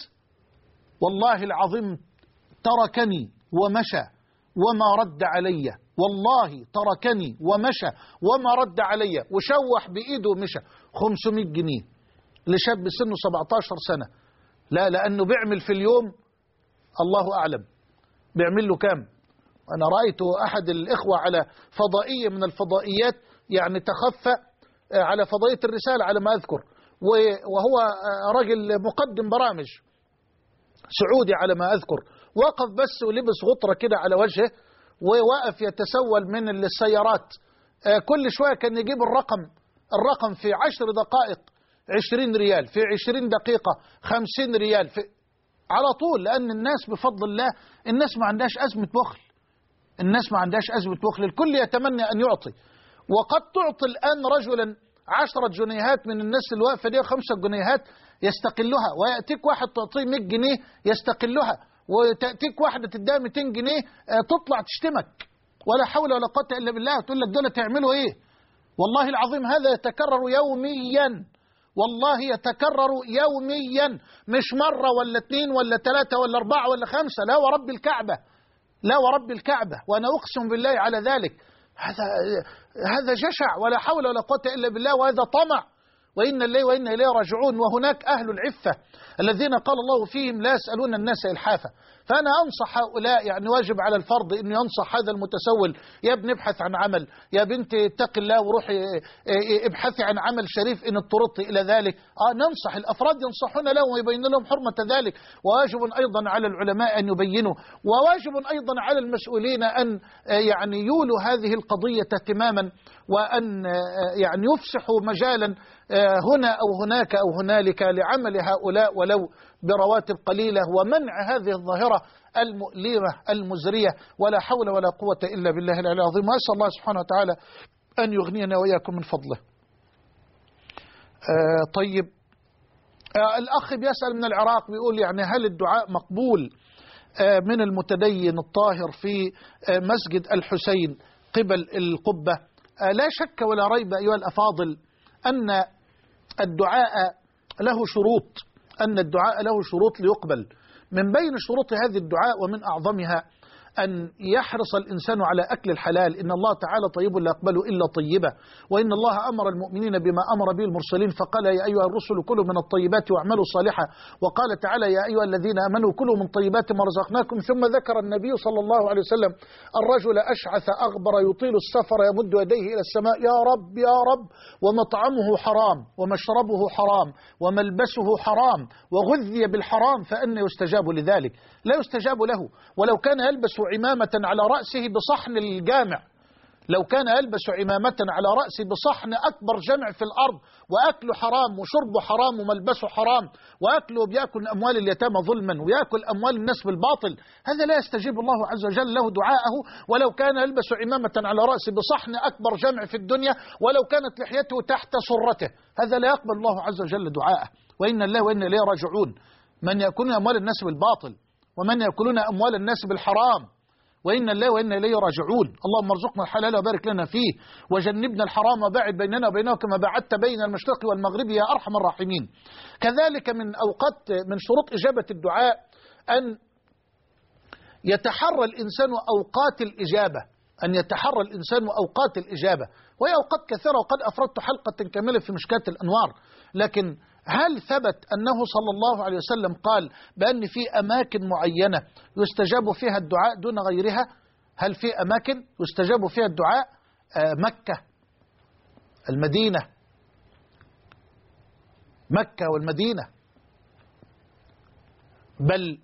والله العظيم تركني ومشى وما رد علي، والله تركني ومشى وما رد علي، وشوح بإيده ومشى. خمسمائة جنيه لشاب سنه سبعتاشر سنة. لا لأنه بيعمل في اليوم الله أعلم بيعمل له كام. أنا رأيت أحد الإخوة على فضائية من الفضائيات يعني تخفى على فضائية الرسالة على ما أذكر، وهو رجل مقدم برامج سعودي على ما أذكر، وقف بس ولبس غطرة كده على وجهه ووقف يتسول من السيارات. كل شوية كان يجيب الرقم الرقم في عشر دقائق عشرين ريال، في عشرين دقيقة خمسين ريال، في على طول. لأن الناس بفضل الله الناس ما عندهاش أزمة بخل، الناس ما عندهاش أزمة بخل، الكل يتمنى أن يعطي. وقد تعطي الآن رجلا عشرة جنيهات من الناس اللي واقفة دي خمسة جنيهات يستقلها، ويأتيك واحد تعطيه مئة جنيه يستقلها، وتأتيك واحدة تديها مئتين جنيه تطلع تشتمك ولا حول ولا قوة إلا بالله، وتقول لك دول تعملوا إيه؟ والله العظيم هذا يتكرر يوميا، والله يتكرر يوميا، مش مرة ولا اثنين ولا ثلاثة ولا أربعة ولا خمسة، لا ورب الكعبة، لا ورب الكعبة، وأنا أقسم بالله على ذلك. هذا هذا جشع ولا حول ولا قوة إلا بالله، وهذا طمع، وإن الله وإن إليه راجعون. وهناك أهل العفة الذين قال الله فيهم لا يسألون الناس إلحافا. فأنا أنصح هؤلاء، يعني واجب على الفرد أنه ينصح هذا المتسول، يا ابن ابحث عن عمل، يا بنت اتق الله وروحي ابحثي عن عمل شريف إن اضطررت إلى ذلك. آه ننصح الأفراد، ينصحون لهم ويبين لهم حرمة ذلك. وواجب أيضا على العلماء أن يبينوا، وواجب أيضا على المسؤولين أن يعني يولوا هذه القضية اهتماما، وأن يعني يفسحوا مجالا هنا أو هناك أو هنالك لعمل هؤلاء ولو برواتب قليلة، ومنع هذه الظاهرة المؤلمة المزرية. ولا حول ولا قوة إلا بالله العلي العظيم. وأسأل الله سبحانه وتعالى أن يغنينا وإياكم من فضله. آه طيب آه الأخ بيسأل من العراق بيقول يعني هل الدعاء مقبول آه من المتدين الطاهر في آه مسجد الحسين قبل القبة؟ آه لا شك ولا ريب أيها الأفاضل أن الدعاء له شروط، أن الدعاء له شروط ليقبل. من بين شروط هذه الدعاء ومن أعظمها أن يحرص الإنسان على أكل الحلال. إن الله تعالى طيب لا يقبل إلا طيبة، وإن الله أمر المؤمنين بما أمر به المرسلين فقال يا أيها الرسل كلوا من الطيبات واعملوا صالحا، وقال تعالى يا أيها الذين آمنوا كلوا من طيبات ما رزقناكم. ثم ذكر النبي صلى الله عليه وسلم الرجل أشعث أغبر يطيل السفر يمد يديه إلى السماء يا رب يا رب ومطعمه حرام ومشربه حرام وملبسه حرام وغذي بالحرام فأن يستجاب لذلك؟ لا يستجاب له. ولو كان يلبس عمامة على رأسه بصحن الجامع، لو كان يلبس عمامة على رأسه بصحن أكبر جمع في الأرض، وأكله حرام وشربه حرام وملبسه حرام، وأكله بيأكل أموال اليتامى ظلما ويأكل أموال الناس بالباطل، هذا لا يستجيب الله عز وجل له دعاءه. ولو كان يلبس عمامة على رأسه بصحن أكبر جمع في الدنيا، ولو كانت لحيته تحت سرته، هذا لا يقبل الله عز وجل دعاءه. وإن الله وإن إليه راجعون. من يأكلون أموال الناس بالباطل ومن يأكلون أموال الناس بالحرام، وإن الله وإن إليه راجعون. اللهم ارزقنا الحلال وبارك لنا فيه، وجنبنا الحرام وباعد بيننا وبينه كما باعدت بين المشرق والمغرب يا أرحم الراحمين. كذلك من أوقات من شروط إجابة الدعاء أن يتحرى الإنسان أوقات الإجابة، أن يتحرى الإنسان أوقات الإجابة، وهي أوقات كثيرة، وقد أفردت حلقة كاملة في مشكاة الأنوار. لكن هل ثبت أنه صلى الله عليه وسلم قال بأن في أماكن معينة يستجاب فيها الدعاء دون غيرها؟ هل في أماكن يستجاب فيها الدعاء؟ آه مكة، المدينة، مكة والمدينة. بل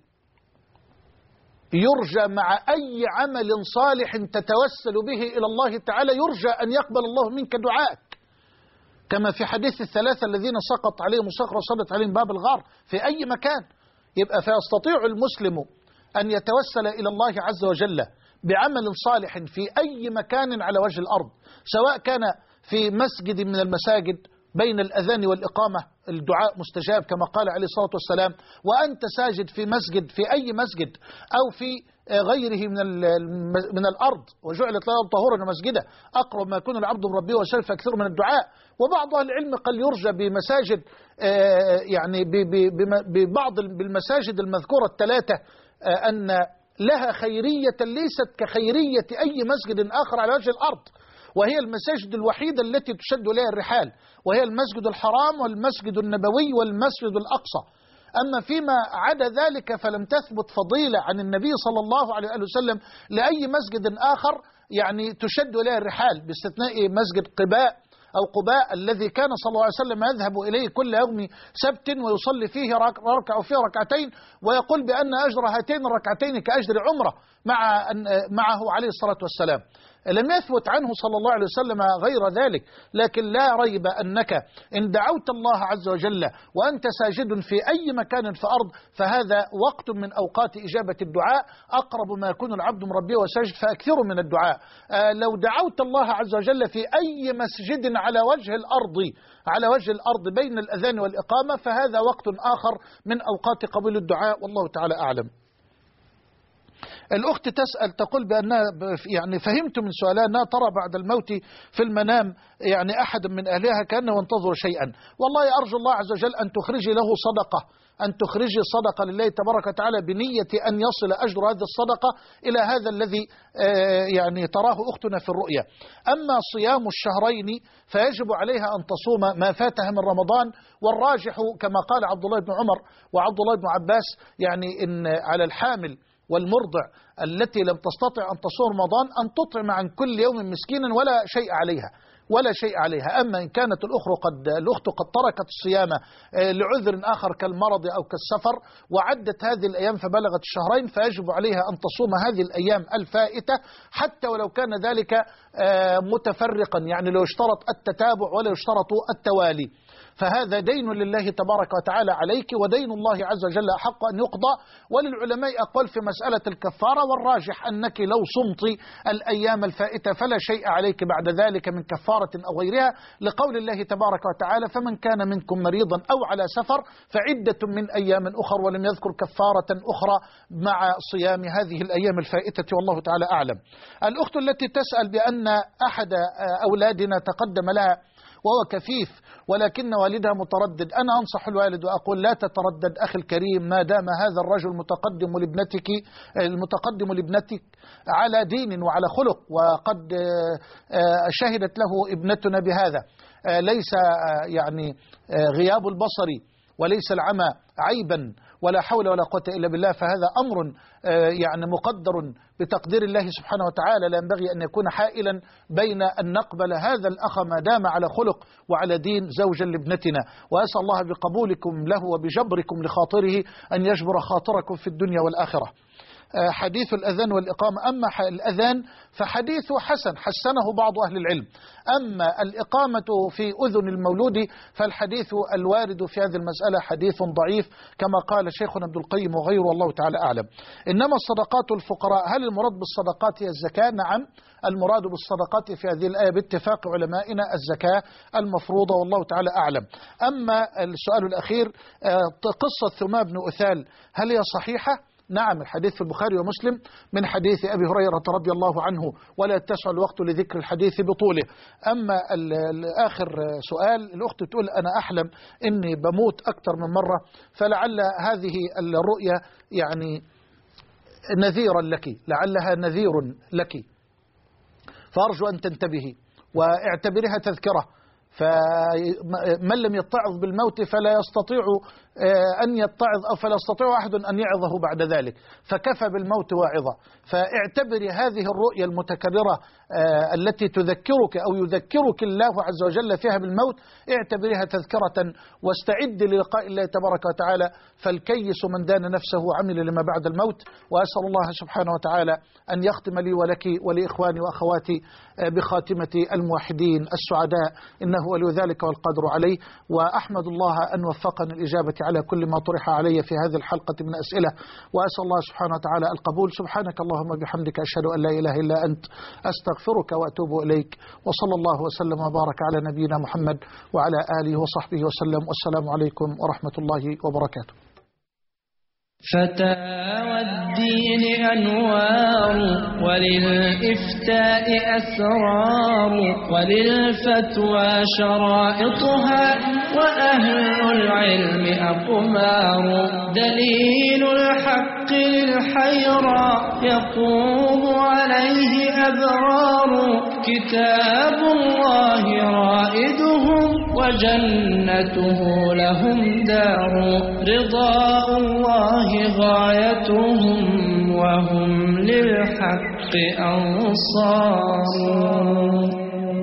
يرجى مع أي عمل صالح تتوسل به إلى الله تعالى يرجى أن يقبل الله منك دعائك، كما في حديث الثلاثة الذين سقط عليهم الصخرة وصلت عليهم باب الغار في أي مكان. يبقى فيستطيع المسلم أن يتوسل إلى الله عز وجل بعمل صالح في أي مكان على وجه الأرض، سواء كان في مسجد من المساجد بين الأذان والإقامة الدعاء مستجاب كما قال عليه الصلاة والسلام، وأنت ساجد في مسجد في أي مسجد أو في غيره من من الأرض، وجعلت الأرض طهورا ومسجدا، أقرب ما يكون العبد من ربه وشرف فأكثر من الدعاء. وبعض أهل العلم قال يرجى بمساجد يعني ببعض بالمساجد المذكورة الثلاثة أن لها خيرية ليست كخيرية أي مسجد آخر على وجه الأرض، وهي المساجد الوحيدة التي تشد إليها الرحال، وهي المسجد الحرام والمسجد النبوي والمسجد الأقصى. أما فيما عدا ذلك فلم تثبت فضيلة عن النبي صلى الله عليه وسلم لأي مسجد آخر يعني تشد إليه الرحال، باستثناء مسجد قباء أو قباء الذي كان صلى الله عليه وسلم يذهب إليه كل يوم سبت ويصلي فيه ركعة فيه ركعتين، ويقول بأن أجر هاتين الركعتين كأجر عمرة مع معه عليه الصلاة والسلام. لم يثبت عنه صلى الله عليه وسلم غير ذلك، لكن لا ريب أنك إن دعوت الله عز وجل وأنت ساجد في أي مكان في الأرض فهذا وقت من أوقات إجابة الدعاء، أقرب ما يكون العبد من ربه وساجد فأكثر من الدعاء. آه لو دعوت الله عز وجل في أي مسجد على وجه الأرض على وجه الأرض بين الأذان والإقامة فهذا وقت آخر من أوقات قبول الدعاء، والله تعالى أعلم. الأخت تسأل تقول بأنها يعني فهمت من سؤالها أنها ترى بعد الموت في المنام يعني أحد من أهلها كأنه ينتظر شيئا. والله أرجو الله عز وجل أن تخرجي له صدقة، أن تخرجي صدقة لله تبارك وتعالى بنية أن يصل أجر هذه الصدقة إلى هذا الذي يعني تراه أختنا في الرؤيا. أما صيام الشهرين فيجب عليها أن تصوم ما فاتها من رمضان، والراجح كما قال عبد الله بن عمر وعبد الله بن عباس يعني إن على الحامل والمرضع التي لم تستطع أن تصوم رمضان أن تطعم عن كل يوم مسكينا ولا شيء عليها ولا شيء عليها. أما إن كانت الأخرى قد الأخت قد تركت الصيام لعذر آخر كالمرض أو كالسفر وعدت هذه الأيام فبلغت الشهرين فيجب عليها أن تصوم هذه الأيام الفائتة حتى ولو كان ذلك متفرقا، يعني لو اشترط التتابع ولا يشترط التوالي، فهذا دين لله تبارك وتعالى عليك، ودين الله عز وجل أحق أن يقضى. وللعلماء أقوال في مسألة الكفارة، والراجح أنك لو صمت الأيام الفائتة فلا شيء عليك بعد ذلك من كفارة أو غيرها، لقول الله تبارك وتعالى فمن كان منكم مريضا أو على سفر فعدة من أيام أخر، ولم يذكر كفارة أخرى مع صيام هذه الأيام الفائتة، والله تعالى أعلم. الأخت التي تسأل بأن أحد أولادنا تقدم لها وهو كفيف ولكن والدها متردد، أنا أنصح الوالد وأقول لا تتردد أخي الكريم، ما دام هذا الرجل متقدم لابنتك المتقدم لابنتك على دين وعلى خلق، وقد شهدت له ابنتنا بهذا، ليس يعني غياب البصر وليس العمى عيبا ولا حول ولا قوة إلا بالله، فهذا أمر يعني مقدر بتقدير الله سبحانه وتعالى، لا ينبغي أن يكون حائلا بين أن نقبل هذا الأخ ما دام على خلق وعلى دين زوجا لابنتنا. وأسأل الله بقبولكم له وبجبركم لخاطره أن يجبر خاطركم في الدنيا والآخرة. حديث الأذان والإقامة، أما الأذان فحديثه حسن حسنه بعض أهل العلم، أما الإقامة في أذن المولود فالحديث الوارد في هذه المسألة حديث ضعيف كما قال شيخنا ابن القيم وغيره، والله تعالى أعلم. إنما الصدقات الفقراء، هل المراد بالصدقات هي الزكاة؟ نعم، المراد بالصدقات في هذه الآية باتفاق علمائنا الزكاة المفروضة، والله تعالى أعلم. أما السؤال الأخير قصة ثمام بن أثال هل هي صحيحة؟ نعم، الحديث في البخاري ومسلم من حديث أبي هريرة رضي الله عنه، ولا يتسع الوقت لذكر الحديث بطوله. أما الآخر سؤال، الأخت تقول أنا أحلم إني بموت أكثر من مرة، فلعل هذه الرؤية يعني نذيرا لك، لعلها نذير لك، فأرجو أن تنتبهي واعتبرها تذكرة، فمن لم يتعظ بالموت فلا يستطيع أن يتعظ أو فلا يستطيع أحد أن يعظه بعد ذلك، فكفى بالموت واعظة. فاعتبري هذه الرؤيا المتكررة التي تذكرك أو يذكرك الله عز وجل فيها بالموت، اعتبريها تذكرة واستعد للقاء الله تبارك وتعالى، فالكيس من دان نفسه وعمل لما بعد الموت. وأسأل الله سبحانه وتعالى أن يختم لي ولك ولإخواني وأخواتي بخاتمة الموحدين السعداء، إنه ولي ذلك والقادر عليه. وأحمد الله أن وفقني الإجابة على كل ما طرح علي في هذه الحلقة من أسئلة، وأسأل الله سبحانه وتعالى القبول. سبحانك اللهم بحمدك، أشهد أن لا إله إلا أنت، أستغفرك وأتوب إليك. وصلى الله وسلم وبارك على نبينا محمد وعلى آله وصحبه وسلم، والسلام عليكم ورحمة الله وبركاته. فتاوى الدين أنوار، وللإفتاء أسرار، وللفتوى شرائطها، وأهل العلم أقمار. دليل الحق للحيرى يقوم عليه أبرار، كتاب الله رائدهم وجنته لهم دار. رضاء الله غايتهم وهم للحق أنصار.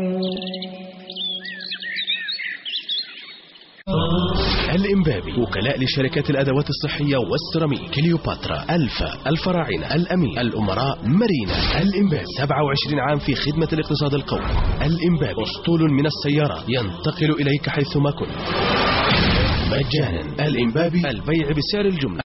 الإمبابي، وكلاء لشركات الأدوات الصحية والسيراميك، كليوباترا، ألفا، الفراعنة، الأمين، الأمراء، مارينا. الإمبابي سبعة وعشرين عام في خدمة الاقتصاد القومي. الإمبابي أسطول من السيارة ينتقل إليك حيثما كنت مجانا. الإمبابي، البيع بسعر الجملة.